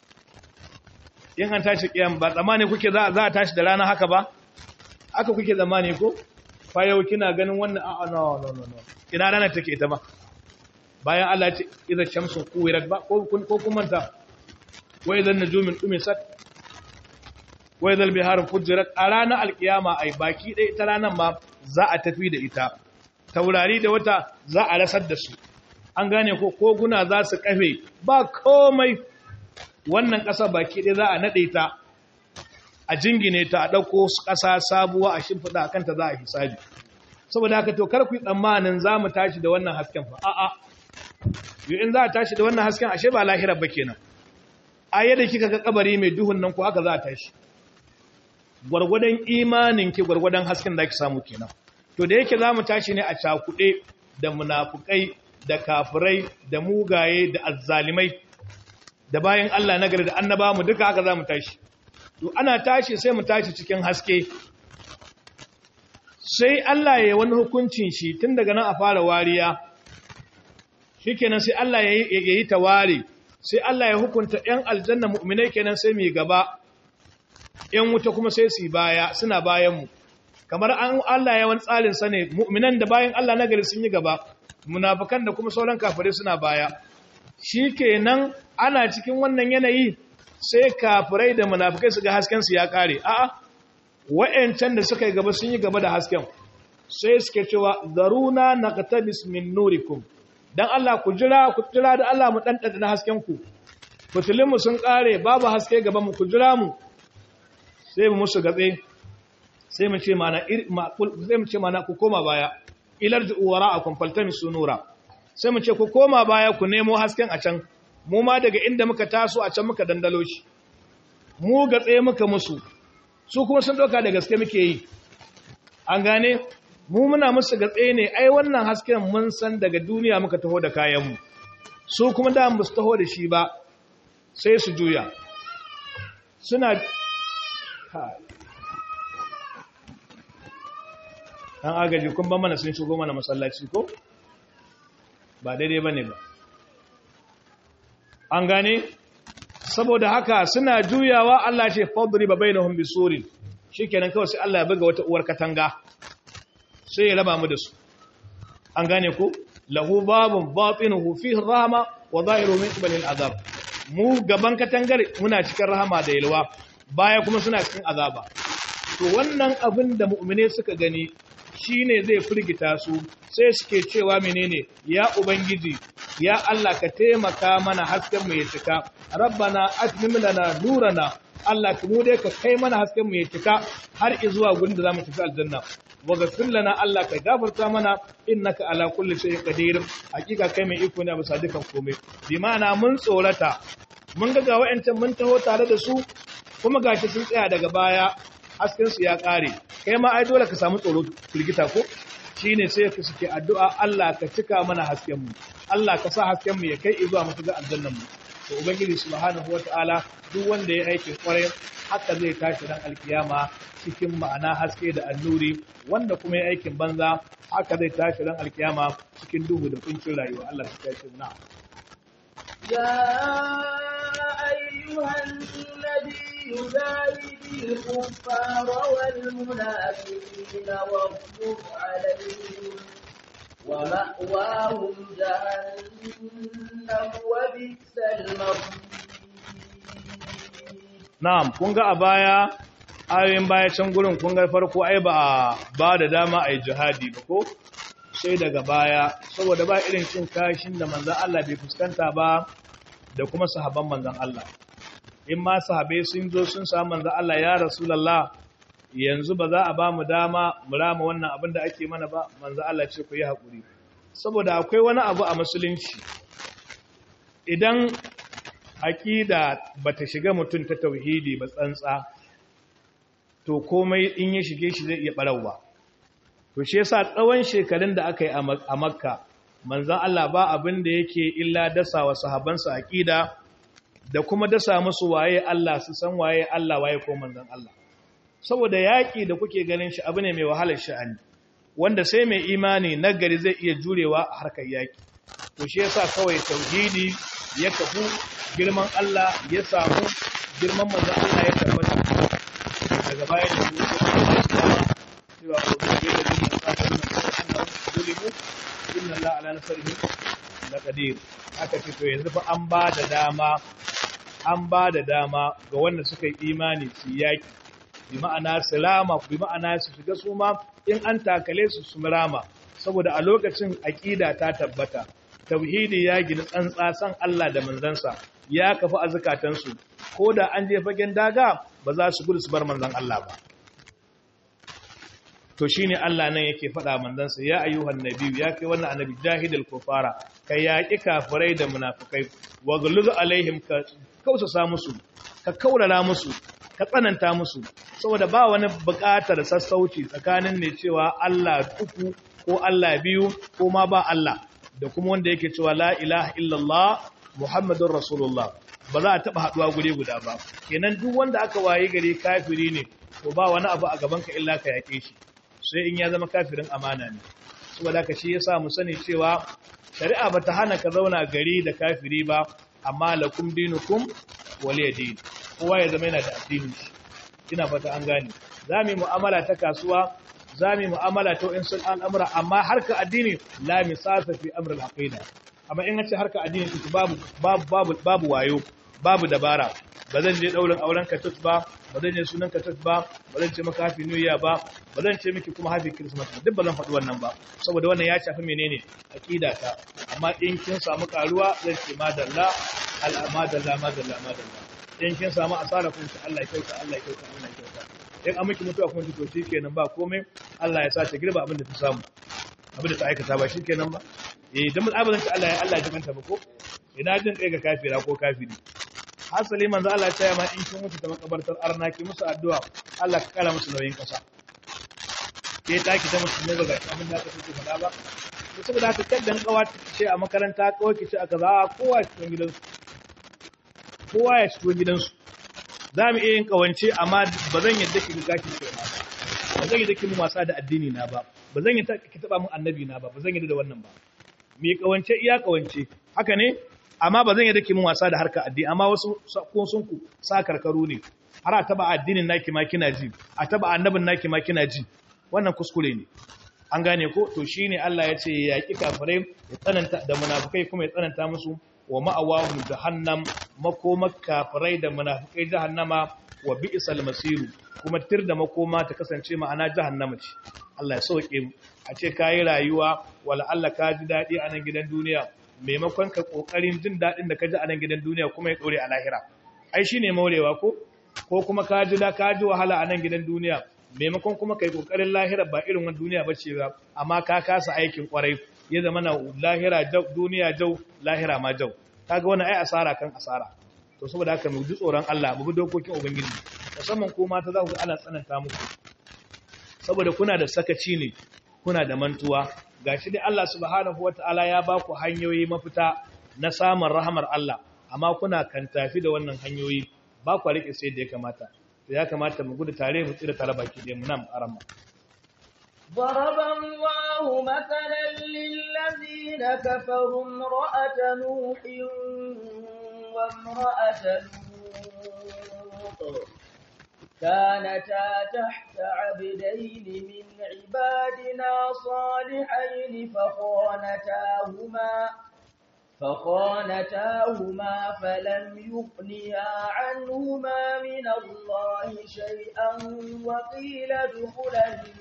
in an tashi kiyam ba tsammani kuke za a tashi da rana haka ba aka kuke tsammani ko fayau kina ganin wannan a'a no ina ranar take ita ba bayan Allah ce idza shamsu kuwirat ba ko kuma ta wa idza nujumin umisat wa idza al-biharu fujirat a ranar alkiyama ai baki dai ita ranar ma za a tafi da ita taurari da wata za a rasar da su an gane ko koguna za su kafe ba komai wannan ƙasa baki dai za a nade ta a jingine ta a ɗauko ƙasa sabuwa a shimfiɗa a kanta za a hisabi saboda haka to kar ku yi tsammanin za mu tashi da wannan hasken fa a'a yau in za a tashi da wannan hasken ashe ba lahirar ba kenan a yadda kika ga kabari mai duhun nan ko haka za a tashi gwargwadon imanin ki gwargwadon hasken da ki samu kenan to da yake za mu tashi ne a cakuɗe da munafukai da kafirai da mugaye da azzalimai da bayan Allah nagari da annaba mu duka haka za mu tashi to ana tashi sai mu tashi cikin haske sai Allah ya yi wani hukuncin shi tun daga nan a fara wariya shikenan sai Allah ya yi tawari sai Allah ya hukunta ƴan aljanna mu'minai kenan sai mu gaba ƴan wuta kuma sai su baya suna bayan mu kamar an Allah ya wani tsarin sa ne mu'minan da bayan Allah nagari sun yi gaba munafikan da kuma sauran kafirai suna baya shikenan ana cikin wannan yanayi sai kafirai da munafikai su ga hasken su ya kare a'a wa'ancan da suka yi gaba sun yi gaba da hasken sai suke cewa daruna naqtabis min nurikum dan Allah ku jira da Allah mu dan na hasken ku fitulin mu sun kare babu haske gaba mu ku jira mu sai mu musu gabe sai mu ce mana ku koma baya ilarju wara'akum faltamisu nura sai mu ce ku koma baya ku nemo hasken a can mu ma daga inda muka taso a can muka dandalo shi mu gatse muka musu su kuma sun doka da gaske muke yi an gane mu muna musu gatse ne ai wannan hasken mun san daga duniya muka taho da kayanmu su kuma da mu taho da shi ba sai su juya suna dan agaji kun ban mana sun shigo mana masallaci ko ba daidai bane ba an gane saboda haka suna juyawa Allah ce fadriba bainahum bisurin shikenan kawai sai Allah ya buga wata uwar katanga sai ya raba mu da su an gane ko lahu babun batinuhu fihi rahma wa zahiruhu min qibali al'azab mu gaban katangar muna cikin rahama da yalwa baya kuma suna cikin azaba to wannan abin da mu'mine suka gani shine zai firgita su sai suke cewa menene ya ubangiji ya Allah ka taimaka mana hasken mu ya cika rabbana atmim lana nurana Allah mu dai ka kai mana hasken mu ya cika har zuwa gurin da zamu tafi aljanna wa ghfir lana Allah ka gafarta mana innaka ala kulli shay'in qadir hakika kai mai iko ne bisa dukan komai bi ma'ana mun tsorata mun ga wa'ancan mun taho tare da su kuma gashi sun tsaya daga baya hasken su ya kare kai ma ai dole ka samu tsoro firgita ko shine sai ka suke addu'a Allah ka cika mana hasken mu Allah ka sa hasken mu ya kai zuwa mu ga aljannan mu to ubangiji subhanahu wataala duk wanda ya aikin kwarai haka zai tashi ran alkiyama cikin ma'ana haske da annuri wanda kuma ya aikin banza haka zai tashi ran alkiyama cikin duhu da kuncin rayuwa Allah ya tashi na يا أيها النبي جاهد الكفار والمنافقين واغلظ عليهم ومأواهم جهنم وبئس المصير. Na'am, kun ga a baya ayoyin baya can gurin kun ga farko ai ba da dama ai jihadi ba ko sai daga baya saboda ba irin cin kashin da manzon Allah bai fuskanta ba da kuma sahabban manzon Allah. In ma sahabbai sun zo sun samu manzon Allah ya Rasulullah yanzu ba za a ba mu dama mu rama wannan abin da ake mana ba manzon Allah ce ku yi hakuri. Saboda akwai wani abu a musulunci idan aqida bata shiga mutum ta tauhidi ba tsantsa to komai in ya shige shi zai iya barawa to shi yasa tsawon shekarun da aka yi a Makka manzon Allah ba abin da yake illa dasa wa sahabbansa aqida da kuma dasa musu waye Allah su san waye Allah waye ko manzon Allah saboda yaki da kuke ganin shi abu ne mai wahalar sha'ani wanda sai mai imani nagari zai iya jurewa a harkar yaki to shi yasa kawai tauhidi ya kafu girman Allah ya samu girman manzon Allah ya tabbata daga baya da su cewa ko da ala nasrihi laqadir. Aka ce to yanzu fa an ba da dama ga wanda suka yi imani su yaki, bi ma'ana salama, bi ma'ana su shiga su ma in an takale su su rama, saboda a lokacin aqida ta tabbata, tauhidi ya gina tsantsa san Allah da manzansa ya kafa azukatansu, ko da an je fagen daga ba za su gudu su bar manzan Allah ba. To shine Allah nan yake faɗa manzansa, ya ayyuhan nabiyyu, ya kai wannan annabi, jahidul kufara, ka yaƙi kafirai da munafikai, wa ghluz alaihim, ka kausasa musu, ka kaurara musu, ka tsananta musu, saboda ba wani buƙatar sassauci tsakanin ne cewa Allah uku ko Allah biyu ko ma ba Allah, da kuma wanda yake cewa la ilaha illallah muhammadur rasulullah, ba za a taɓa haɗuwa guri guda ba. Kenan duk wanda aka waye gari kafiri ne, to ba wani abu a gaban ka illa ka yaƙe shi, sai in ya zama kafirin amana ne. Saboda haka shi yasa mu sani cewa shari'a bata hana ka zauna gari da kafiri ba, amma lakum dinukum waliya din, kowa ya zama yana da addinin shi. Ina fata an gane. Za mu yi mu'amala ta kasuwa, za mu yi mu'amala ta wa'insu al'amura, amma harka addini la misasa fi amr al-aqida. Amma in ce harka addini babu wayo, babu dabara. Ba zan je daurin auren katut ba, ba zan je sunan katut ba, ba zan ce maka happy new year ba, ba zan ce miki kuma happy christmas ba, duk ba zan faɗi wannan ba, saboda wannan ya shafi menene aqida ta. Amma in kin samu karuwa zan ce madalla, madalla. In kin samu asara kun ce Allah ya kyauta, Allah ya kyauta, Allah ya kyauta. In an miki mutuwa kun ce to shikenan ba komai, Allah ya sa ta girba abin da ta samu, abin da ta aikata ba shikenan ba. Dan mun abin da Allah ya jibanta ba ko ina jin kai ga kafira ko kafiri. Hasali manzo Allah ya ce ma in kin mutu ta makabartar arna ki musu addu'a, Allah ka kara musu nauyin kasa. Ke taki ta musu ne ba ga abin da ka ce faɗa ba. Saboda haka kaddan kawa ce a makaranta, kawai ki ce aka za kowa cikin gidansu. Kowa ya cikin gidansu. Za mu iya yin kawance, amma ba zan yadda ki ga ki ce ba zan yadda ki mu wasa da addini na ba, ba zan yadda ki taba mun annabi na ba, ba zan yadda da wannan ba. Mi kawance iya kawance, haka ne, amma ba zan yadda ki mun wasa da harka addini. Amma wasu ko sun ku sa karkaru ne, har a taba addinin naki ma kina ji, a taba annabin naki ma kina ji, wannan kuskure ne. An gane ko? To shine Allah ya ce ya yaki kafirai, ya tsananta da munafikai kuma ya tsananta musu, wa ma'awahum jahannam, makomar kafirai da munafikai jahannama, wa bi'sal masiru, kuma tir da makoma ta kasance ma'ana jahannama ce. Allah ya sauke mu. A ce kayi rayuwa, wala Allah ka ji dadi a nan gidan duniya, maimakon ka kokarin jin dadin da ka ji a nan gidan duniya kuma ya dore a lahira. Ai shine maurewa ko kuma ka ji wahala a nan gidan duniya, maimakon kuma kai kokarin lahira ba irin wannan duniya bace ba, amma ka kasa aikin kwarai, ya zama na lahira jau, duniya jau, lahira ma jau. Kaga wannan ai asara kan asara. To saboda haka mu ji tsoron Allah, mu bi dokokin ubangiji, musamman ko mata za ku ga ana tsananta muku, saboda kuna da sakaci ne, kuna da mantuwa. Gashi dai Allah subhanahu wataala ya ba ku hanyoyi mafita na samun rahamar Allah, amma kuna kan tafi da wannan hanyoyi, ba ku rike sai da ya kamata. To ya kamata mu gudu tare, mu tsira tare baki ɗaya mu nan arama. ضرب الله مثلا للذين كفروا امرأة نوح وامرأة لوط كانتا تحت عبدين من عبادنا صالحين فخانتاهما فلم يغنيا عنهما من الله شيئا وقيل ادخلا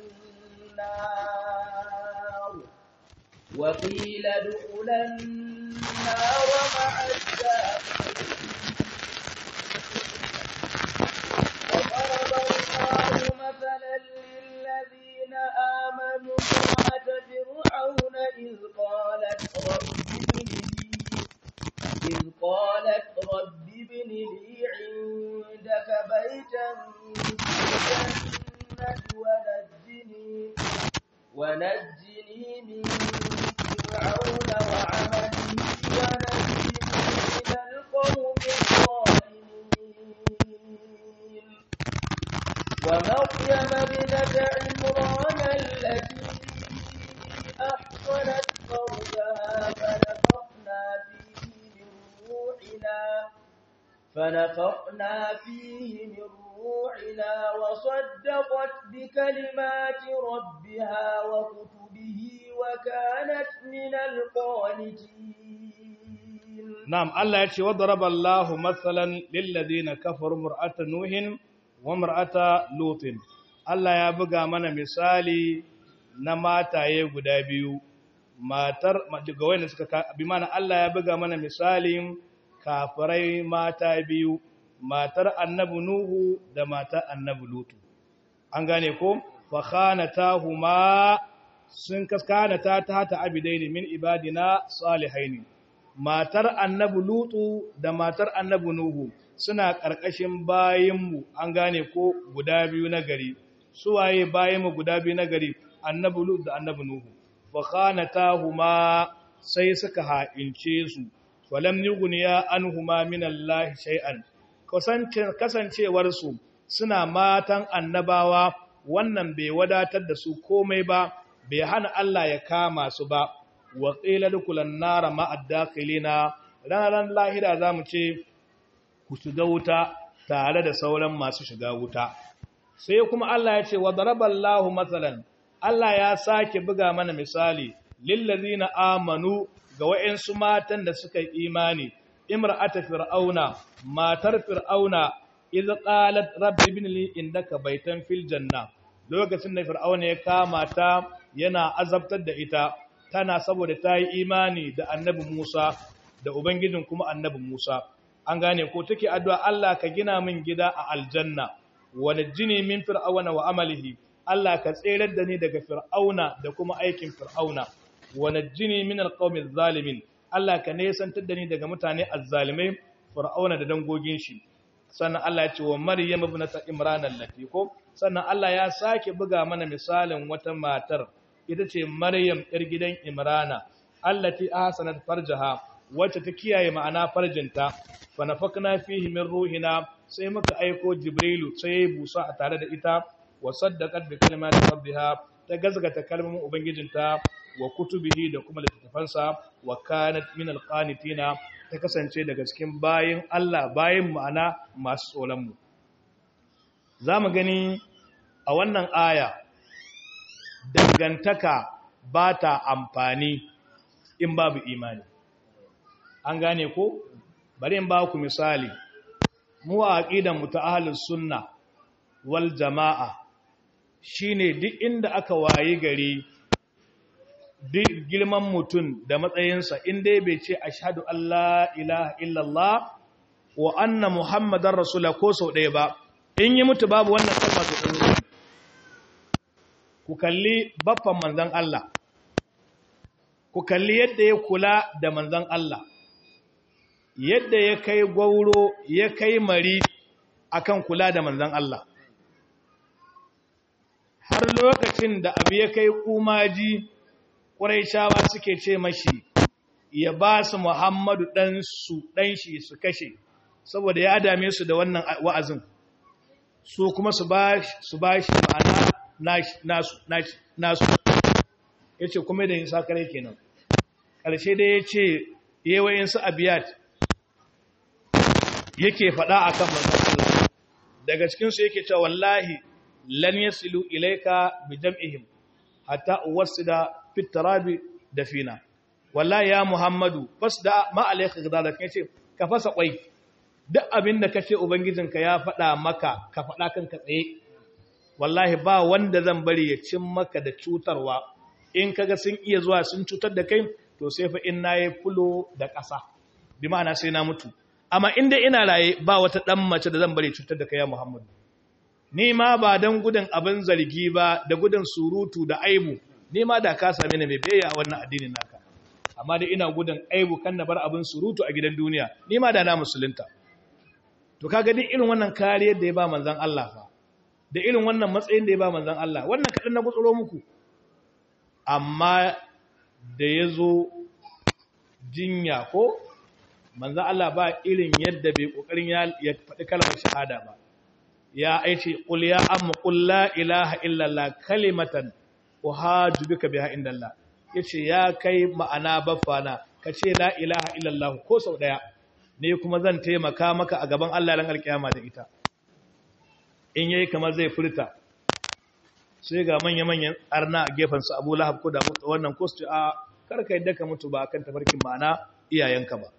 النار مع الداخلين. وضرب الله مثلا للذين آمنوا امرأة فرعون إذ قالت رب ابن لي عندك بيتا في الجنة ونجني من فرعون وعمله ونجني من القوم الظالمين. ومريم ابنة عمران التي أحصنت فرجها فنفخنا فيه من روحنا وصدقت بكلمات ربها وكتبه وكانت وكانت من القانتين. نعم الله يتي وضرب الله مثلا للذين كفروا امرأة نوح وامرأة لوط Allah ya buga mana misali na mataye guda biyu matar daga wanda suka bi mana Allah ya buga mana misalin kafirai mata biyu matar annabi Nuhu da matar annabi Lutu an gane ko fa khanatahuma sun kaskanata ta abidaini min ibadina salihaini matar annabi Lutu da matar annabi Nuhu suna karkashin bayinmu an gane ko guda biyu na gari suwaye bayinmu guda biyu na gari annabi Lutu da annabi Nuhu fa khanatahuma sai suka ha'ince su falam yughniya anhuma min Allah shay'an kasancewar su suna matan annabawa wannan bai wadatar da su komai ba bai hana Allah ya kama su ba wa qila dukulan nara ma'ad dakhilina ranar lahira zamu ce ku shiga wuta tare da sauran masu shiga wuta sai kuma Allah ya ce wa daraballahu matsalan Allah ya sake buga mana misali lillazina amanu ga wa'ansu matan da suka yi imani imra'ata fir'auna matar fir'auna idza qalat rabbi ibn li indaka baytan fil janna lokacin da fir'auna ya kama ta yana azabtar da ita tana saboda ta yi imani da annabi Musa da ubangijin kuma annabi Musa an gane ko take addu'a Allah ka gina min gida a aljanna wa najini min fir'auna wa amalihi Allah ka tserar da ni daga fir'auna da kuma aikin fir'auna wa najini min alqawmi zalimin Allah ka nesantar da ni daga mutane azzalimai fir'auna da dangogin shi sannan Allah ya ce wa maryam ibnata imran allati ko sannan Allah ya sake buga mana misalin wata matar ita ce maryam yar gidan imrana allati ahsanat farjaha wacce ta kiyaye ma'ana farjinta fa nafakna fihi min ruhina sai muka aiko jibrilu sai ya busa a tare da ita wa saddaqat bi kalimati rabbiha ta gazgata kalmomin ubangijinta wa kutubihi da kuma littattafansa wa kanat min alqanitina ta kasance daga cikin bayin Allah bayin ma'ana masu tsoron mu zamu gani a wannan aya dangantaka ba ta amfani in babu imani an gane ko bari in ba ku misali mu a aqidan mu ta ahlus sunna wal jamaa shine duk inda aka wayi gari duk girman mutum da matsayinsa in dai bai ce ashhadu an la ilaha illallah wa anna muhammadar rasulullah ko sau ɗaya ba in yi mutu babu wannan kalma to dan ku kalli baffan manzon Allah ku kalli yadda ya kula da manzon Allah yadda ya kai gwauro ya kai mari akan kula da manzon Allah har lokacin da abu ya kai kumaji Qurayshawa suke ce mashi ya ba su Muhammadu dan shi su kashe saboda ya dame su da wannan wa'azin su kuma su ba shi ma'ana nasu yace kuma da yin sakare kenan karshe da yace yayin su abiyat yake faɗa akan manzon Allah daga cikin su yake cewa wallahi lan yasilu ilayka bi jam'ihim hatta uwassida fit tarabi dafina wallahi ya muhammadu fasda ma alayka gadalaka yace ka fasa kwai duk abinda kace ubangijinka ya faɗa maka ka faɗa kanka tsaye wallahi ba wanda zan bari ya cin maka da cutarwa in kaga sun iya zuwa sun cutar da kai to sai fa in nayi fulo da ƙasa bi ma'ana sai na mutu amma inda ina raye ba wata dan mace da zan bari cutar da kai ya muhammadu ni ma ba dan gudun abin zargi ba da gudun surutu da aibu ni ma da ka same ni mai biyayya a wannan addinin naka amma dai ina gudun aibu kan na bar abin surutu a gidan duniya ni ma da na musulunta to kaga duk irin wannan kariyar da ya ba manzon Allah fa da irin wannan matsayin da ya ba manzon Allah wannan kadan na gutsuro muku amma da yazo jinya ko manzon Allah ba irin yadda bai kokarin ya faɗi kalmar shahada ba ya aice qul ya amma qul la ilaha illallah kalimatan uhajju bika biha indallah yace ya kai ma'ana baffana kace la ilaha illallah ko sau daya ne kuma zan taimaka maka a gaban Allah ran alkiyama da ita in yayi kamar zai furta sai ga manya-manyan arna a gefensu Abu Lahab ko da wannan ko su ce a karka yadda ka mutu ba kan tafarkin ma'ana iyayenka ba.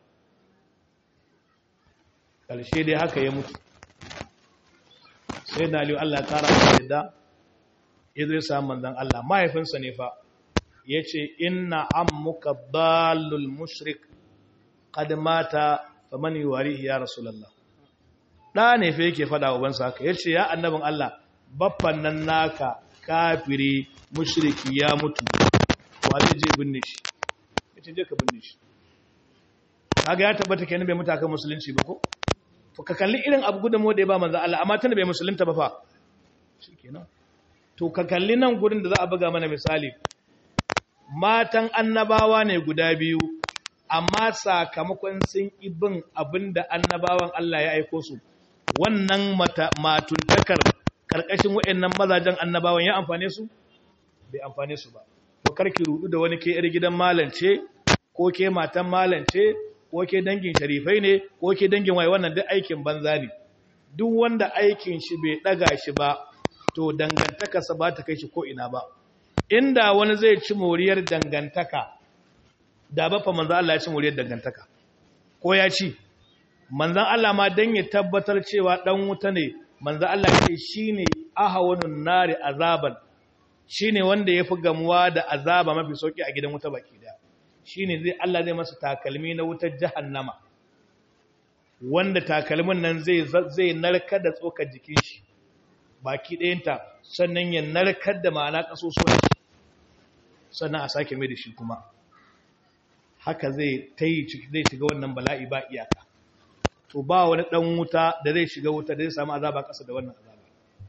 Ƙarshe dai haka ya mutu. Sai na Aliyu Allah ƙara masa yadda ya zai samu manzan Allah mahaifinsa ne fa ya ce inna ammuka dalul mushrik qad mata faman yuwarihi ya Rasulullah. ɗa ne fa yake faɗa wa bansa haka ya ce ya annabin Allah baffan nan naka kafiri mushriki ya mutu wa zai je binne shi ya ce je ka binne shi. Kaga ya tabbata kenan bai mutu akan musulunci ba ko to ka kalli irin abu gudunmu da ya ba manzo Allah amma tana bai musulunta ba fa shikenan. To ka kalli nan gurin da za a buga mana misali matan annabawa ne guda biyu amma sakamakon sun ibin abinda annabawan Allah ya aiko su wannan matuntakar karkashin wayannan mazajen annabawan ya amfane su bai amfane su ba. To karki rudu da wani ke yar gidan malance ko ke matan malance ko ke dangin sharifai ne ko ke dangin waye wannan duk aikin banza ne. Duk wanda aikin shi bai daga shi ba to dangantakarsa ba ta kai shi ko ina ba. Inda wani zai ci moriyar dangantaka da ba fa manzo Allah ya ci moriyar dangantaka ko ya ci manzo Allah ma dan ya tabbatar cewa dan wuta ne manzo Allah ya ce shine ahawunun nari azaban shine wanda yafi gamuwa da azaba mafi sauki a gidan wuta baki da shine zai Allah zai masa takalmi na wutar jahannama wanda takalmin nan zai narkar da tsokar jikin shi baki ɗayanta sannan ya narkar da ma'ana ƙasusuwan shi sannan a sake mai da shi kuma haka zai shiga wannan bala'i ba iyaka. To ba wani ɗan wuta da zai shiga wuta da zai samu azaba ƙasa da wannan azaba.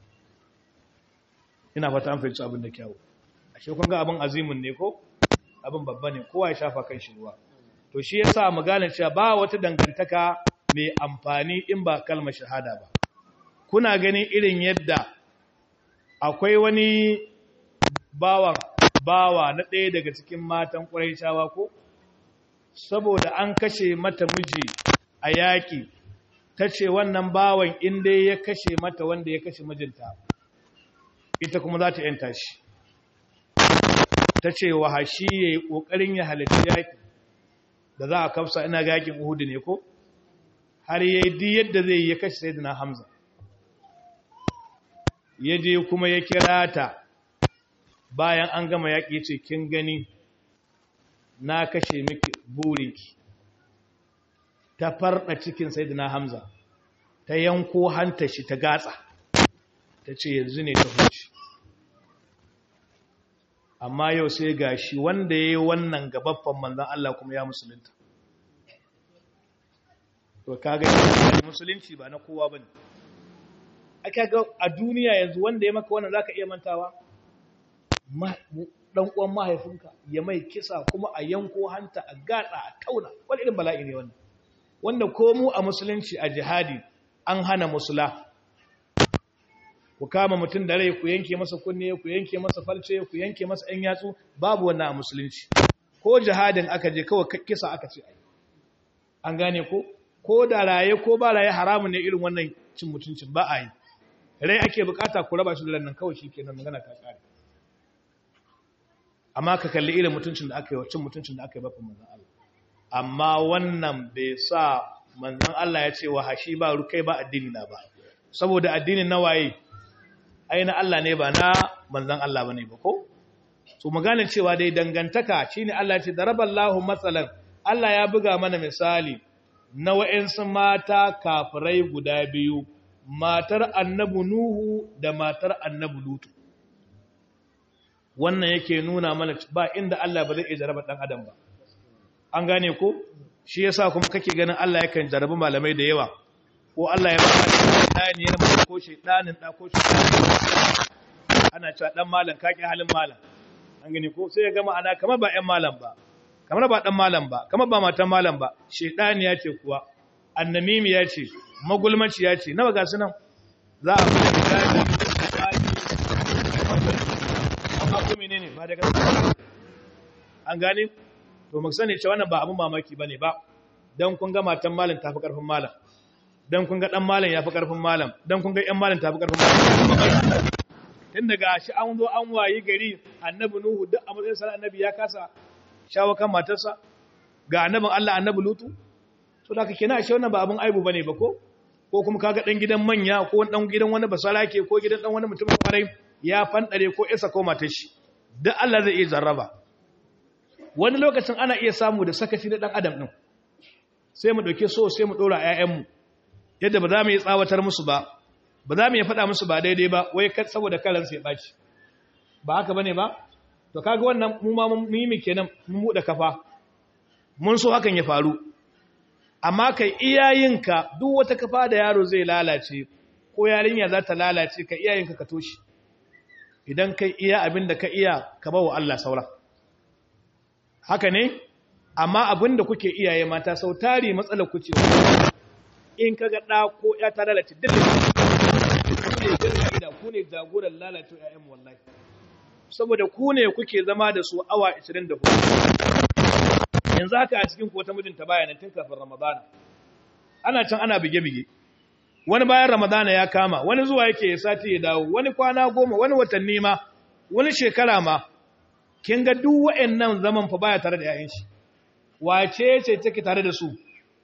Ina fata an fahimci abin da kyawu ashe kun ga abin azimin ne ko abin babba ne kowa ya shafa kan shi ruwa. To shi yasa mu gane cewa ba wata dangantaka mai amfani in ba kalmar shahada ba. Kuna ganin irin yadda akwai wani bawa na ɗaya daga cikin matan Qurayshawa ko saboda an kashe mata miji a yaƙi ta ce wannan bawan inda ya kashe mata wanda ya kashe mijinta ita kuma za ta yanta shi. Ta ce Wahashi ya yi ƙoƙarin ya halarci yaƙi da za a kafsa ina ga yaƙin Uhud ne ko har ya yi yadda zai yi ya kashe Sayyidina Hamza. Ya je kuma ya kira ta bayan an gama yaƙi ce kin gani na kashe miki burinki ta farɗa cikin Sayyidina Hamza ta yanko hanta shi ta gatsa ta ce yanzu ne ta huce. Amma yau sai gashi wanda ya yi wannan gabaffan manzan Allah kuma ya musulunta. To kaga musulunci ba na kowa bane. Aka ga a duniya yanzu wanda ya maka wannan zaka iya mantawa dan uwan mahaifinka ya mai kisa kuma a yanko hanta a gada a tauna wani irin bala'i ne wannan wanda ko mu a musulunci a jihadi an hana musula. Ku kama mutum da rai ku yanke masa kunne ku yanke masa falce ku yanke masa ɗan yatsu babu wannan a musulunci. Ko jihadin aka je kawai kisa aka ce ai an gane ko da raye ko ba raye haramun ne irin wannan cin mutuncin ba a yi. Rai ake bukata ku raba shi da rannan kawai shikenan magana ta kare. Amma ka kalli irin mutuncin da aka yi cin mutuncin da aka yi bafa manzon Allah. Amma wannan bai sa manzon Allah ya ce Wahashi ba rukai ba addini na ba. Saboda addinin na waye? Ai na Allah ne ba na manzon Allah bane ba ko? To magana cewa dai dangantaka shine Allah ya ce daraballahu matsalan Allah ya buga mana misali na wa'ansu mata kafirai guda biyu matar annabi Nuhu da matar annabi Lutu. Wannan yake nuna mana ba inda Allah ba zai iya jaraba dan adam ba. An gane ko? Shi yasa kuma kake ganin Allah yakan jarabi malamai da yawa. Ko Allah ya ba daniyar mu ko shedanin da ko ana cewa dan malam kake halin malam. An gane ko? Sai ya ga ma'ana kamar ba ƴan malam ba. Kamar ba dan malam ba, kamar ba matan malam ba. Shedaniya ce kuwa. Annamimi ya ce, magulmaci ya ce, nawa ga su nan za a fi da daji amma kuma ne ba daga an gane to mu sani cewa wannan ba abin mamaki bane ba dan kun ga matan malam tafi karfin malam dan kun ga dan malam yafi karfin malam dan kun ga ƴan malam tafi karfin malam tun daga shi an zo an wayi gari annabi Nuhu duk a matsayin sa annabi ya kasa shawo kan matarsa ga annabin Allah annabi Lutu to da kake na shi wannan ba abin aibu bane ba ko kuma kaga dan gidan manya ko dan gidan wani basarake ko gidan dan wani mutumin kwarai ya fandare ko isa ko matar shi duk Allah zai iya jarraba wani lokacin ana iya samu da sakaci da dan adam din sai mu dauke so sai mu dora ƴaƴanmu yadda ba za mu yi tsawatar musu ba za mu yi faɗa musu ba daidai ba wai saboda kalan sai baci ba haka bane ba to kaga wannan mu ma mun yi kenan mun buɗe kafa mun so hakan ya faru amma kai iyayenka duk wata kafa da yaro zai lalace ko yarinya za ta lalace ka iyayenka ka toshi idan kai iya abin da ka iya ka bawa Allah saura haka ne amma abin da kuke iyaye mata sau tari matsalar ku ce in kaga da ko ya ta lalace duk da ku ne jagoran lalace ƴaƴan wallahi saboda ku ne kuke zama da su awa 24 yanzu haka a cikin wata mijinta bayanan tun kafin Ramadana ana can ana bige-bige wani bayan Ramadana ya kama wani zuwa yake ya sati ya dawo wani kwana 10 wani watanni ma wani shekara ma kin ga duk wayannan zaman fa baya tare da yayin shi wace ce take tare da su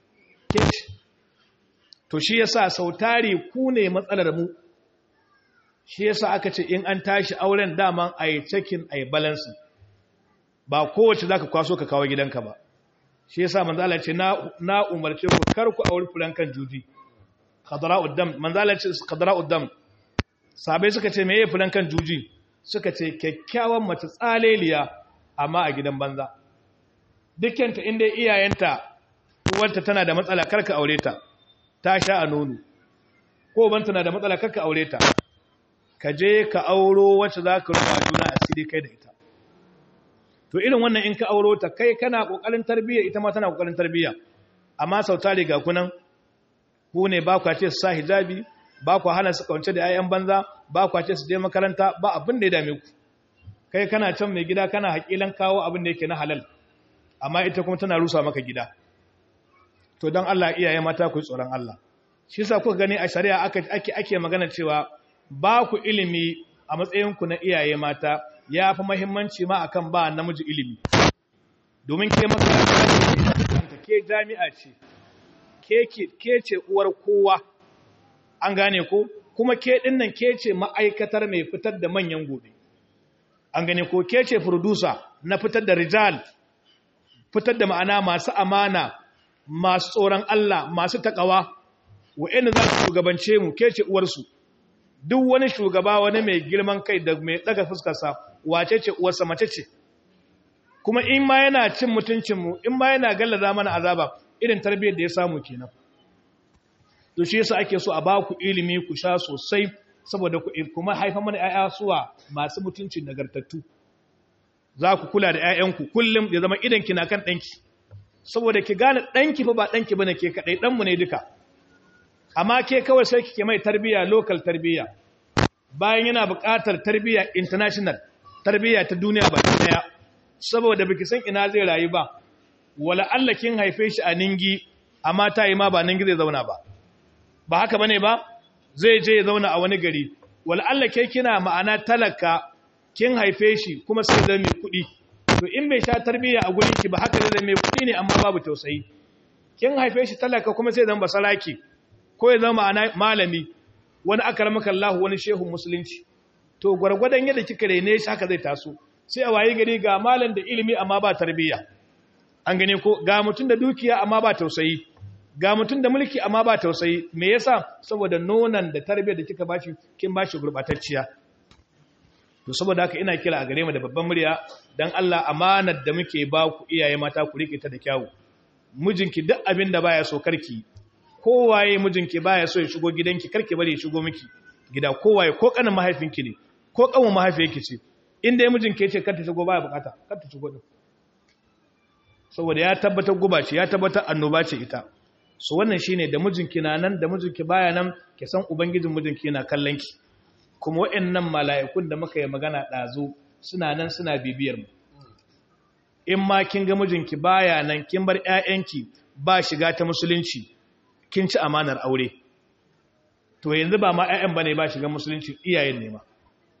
to shi yasa sautari ku ne matsalar mu shi yasa aka ce in an tashi auren daman ayi checking ayi balance ba kowace zaka kwaso ka kawo gidanka ba shi yasa manzo Allah ce na umarce ku kar ku aure fulan kan juji khadra'ud dam manzo Allah ce khadra'ud dam sabai suka ce meye fulan kan juji suka ce kyakkyawan mace tsaleliya amma a gidan banza dukkanta inda iyayenta uwarta tana da matsala kar ka aure ta ta sha a nono ko ban tana da matsala kar ka aure ta ka je ka auro wacce zaka rufa juna asiri kai da ita to irin wannan in ka auro ta kai kana kokarin tarbiyya ita ma tana kokarin tarbiyya amma sautare ga kunan ku ne ba ku ce su sa hijabi ba ku hana su kawance da 'ya'yan banza ba ku ce su je makaranta ba abin da ya dame ku kai kana can mai gida kana hakilan kawo abin da yake na halal amma ita kuma tana rusa maka gida to dan Allah iyaye mata ku tsoron Allah shi yasa kuka gani a shari'a ake magana cewa ba ku ilimi a matsayin ku na iyaye mata ya fi mahimmanci ma akan ba namiji ilimi domin ke makaranta ke jami'a ce ke ce uwar kowa an gane ko kuma ke dinnan ke ce ma'aikatar mai fitar da manyan gobe an gane ko ke ce producer na fitar da rijal fitar da ma'ana masu amana masu tsoron Allah masu takawa wa'anda za su shugabance mu ke ce uwarsu duk wani shugaba wani mai girman kai da mai daga fuskarsa wace ce uwarsa mace ce kuma in ma yana cin mutuncinmu in ma yana gallaza mana azaba irin tarbiyyar da ya samu kenan to shi yasa ake so a ba ku ilimi ku sha sosai saboda ku kuma haifa mana ƴaƴa suwa masu mutuncin nagartattu za ku kula da ƴaƴanku kullum ya zama idan kina kan danki saboda ki gane danki fa ba danki bane ke kadai dan mu ne duka amma ke kawai sai kike mai tarbiyya local tarbiyya bayan yana buƙatar tarbiyya international tarbiyya ta duniya ba daya saboda biki san ina zai rayu ba wala Allah kin haife shi a ningi amma ta yi ma ba ningi zai zauna ba haka bane ba zai je ya zauna a wani gari wala Allah ke kina ma'ana talaka kin haife shi kuma sai zai mai kuɗi to in bai sha tarbiyya a gurin ki ba haka zai mai kuɗi ne amma babu tausayi kin haife shi talaka kuma sai zan basaraki ko ya zama ma'ana malami wani akramaka Allah wani shehun musulunci to gwargwadon yadda kika rene shi haka zai taso sai a waye gari ga malam da ilimi amma ba tarbiyya an gane ko ga mutun da dukiya amma ba tausayi ga mutun da mulki amma ba tausayi me yasa saboda nonan da tarbiyyar da kika bashi kin bashi gurbatacciya to saboda haka ina kira a gare mu da babban murya dan Allah amanar da muke ba ku iyaye mata ku rike ta da kyawu mijinki duk abin da baya so karki kowaye mijinki baya so ya shigo gidanki karki bari ya shigo miki gida kowaye ko kanin mahaifinki ne ko kanwan mahaifiyarki ce inda ya mijinki ya ce kar ta shigo baya bukata kar ta shigo din saboda ya tabbatar guba ce ya tabbatar annoba ce ita so wannan shine da mijinki na nan da mijinki baya nan ki san ubangijin mijinki yana kallon ki kuma waɗannan mala'ikun da muka yi magana dazu suna nan suna bibiyar mu in ma kin ga mijinki baya nan kin bar ƴaƴanki ba shiga ta musulunci kin ci amanar aure to yanzu ba ma ƴaƴan bane ba shiga musulunci iyayen ne ma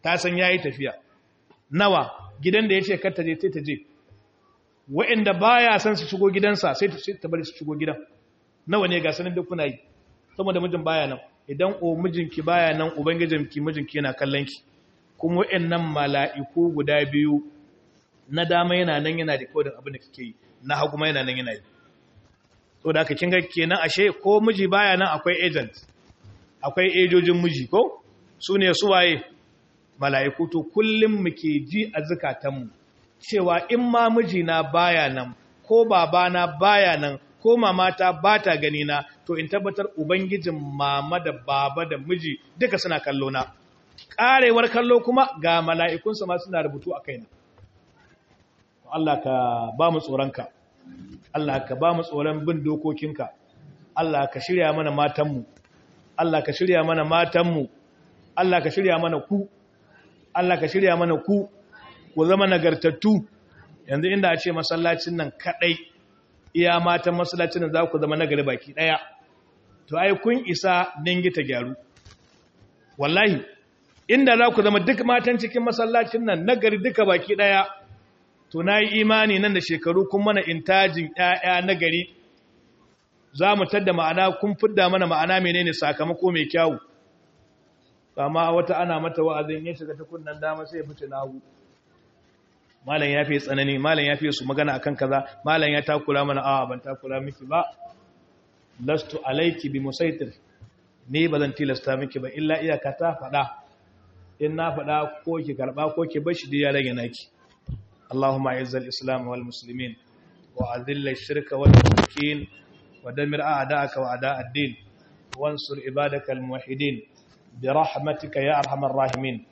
ta san yayi tafiya. Nawa gidan da yace kar ta je sai ta je, wa'anda baya san su shigo gidansa sai ta bari su shigo gidan. Nawa ne ga sanin duk kuna yi saboda mijin baya nan. Idan mijinki baya nan, ubangijinki mijinki yana kallon ki, kuma wa'annan mala'iku guda biyu, na dama yana nan yana da kodin abin da kike yi, na hagu ma yana nan yana yi. So da aka kinga kenan ashe ko miji baya nan akwai agent, akwai ejojin miji ko su ne su waye mala'iku. To kullum muke ji a zukatanmu cewa in ma mijina baya nan, ko babana baya nan, ko mamata ba ta gani na, to in tabbatar ubangijin mama da baba da miji duka suna kallo na. Karewar kallo kuma ga mala'ikunsa ma suna rubutu a kaina. Allah ka ba mu tsoronka, Allah ka ba mu tsoron bin dokokinka, Allah ka shirya mana matanmu, Allah ka shirya mana matanmu, Allah ka shirya mana ku, Allah ka shirya mana ku zama nagartattu. Yanzu inda a ce masallacin nan kadai iya matan masallacin nan za ku zama nagari baki daya, to ai kun isa dangi ta gyaru. Wallahi inda za ku zama duk matan cikin masallacin nan nagari duka baki daya, to na yi imani nan da shekaru kun mana intajin ‘ya'ya na gari, za mu tadda ma'ana kun fidda mana ma'ana menene sakamako mai kyawu. Amma wata ana mata wa'azin ya shiga ta kunnan dama sai ya fice na hagu. Malam ya fi tsanani, malam ya fi su magana akan kaza, malam ya takura mana, a ban takura miki ba, lastu alaiki bi musaitir, ni ba zan tilasta miki ba, illa iyaka ta faɗa, in na faɗa ko ki karɓa ko ki bashi da ya rage naki. اللهم اعز الإسلام والمسلمين وأذل الشرك والمشركين ودمر أعداءك وأعداء الدين وانصر عبادك الموحدين برحمتك يا أرحم الراحمين.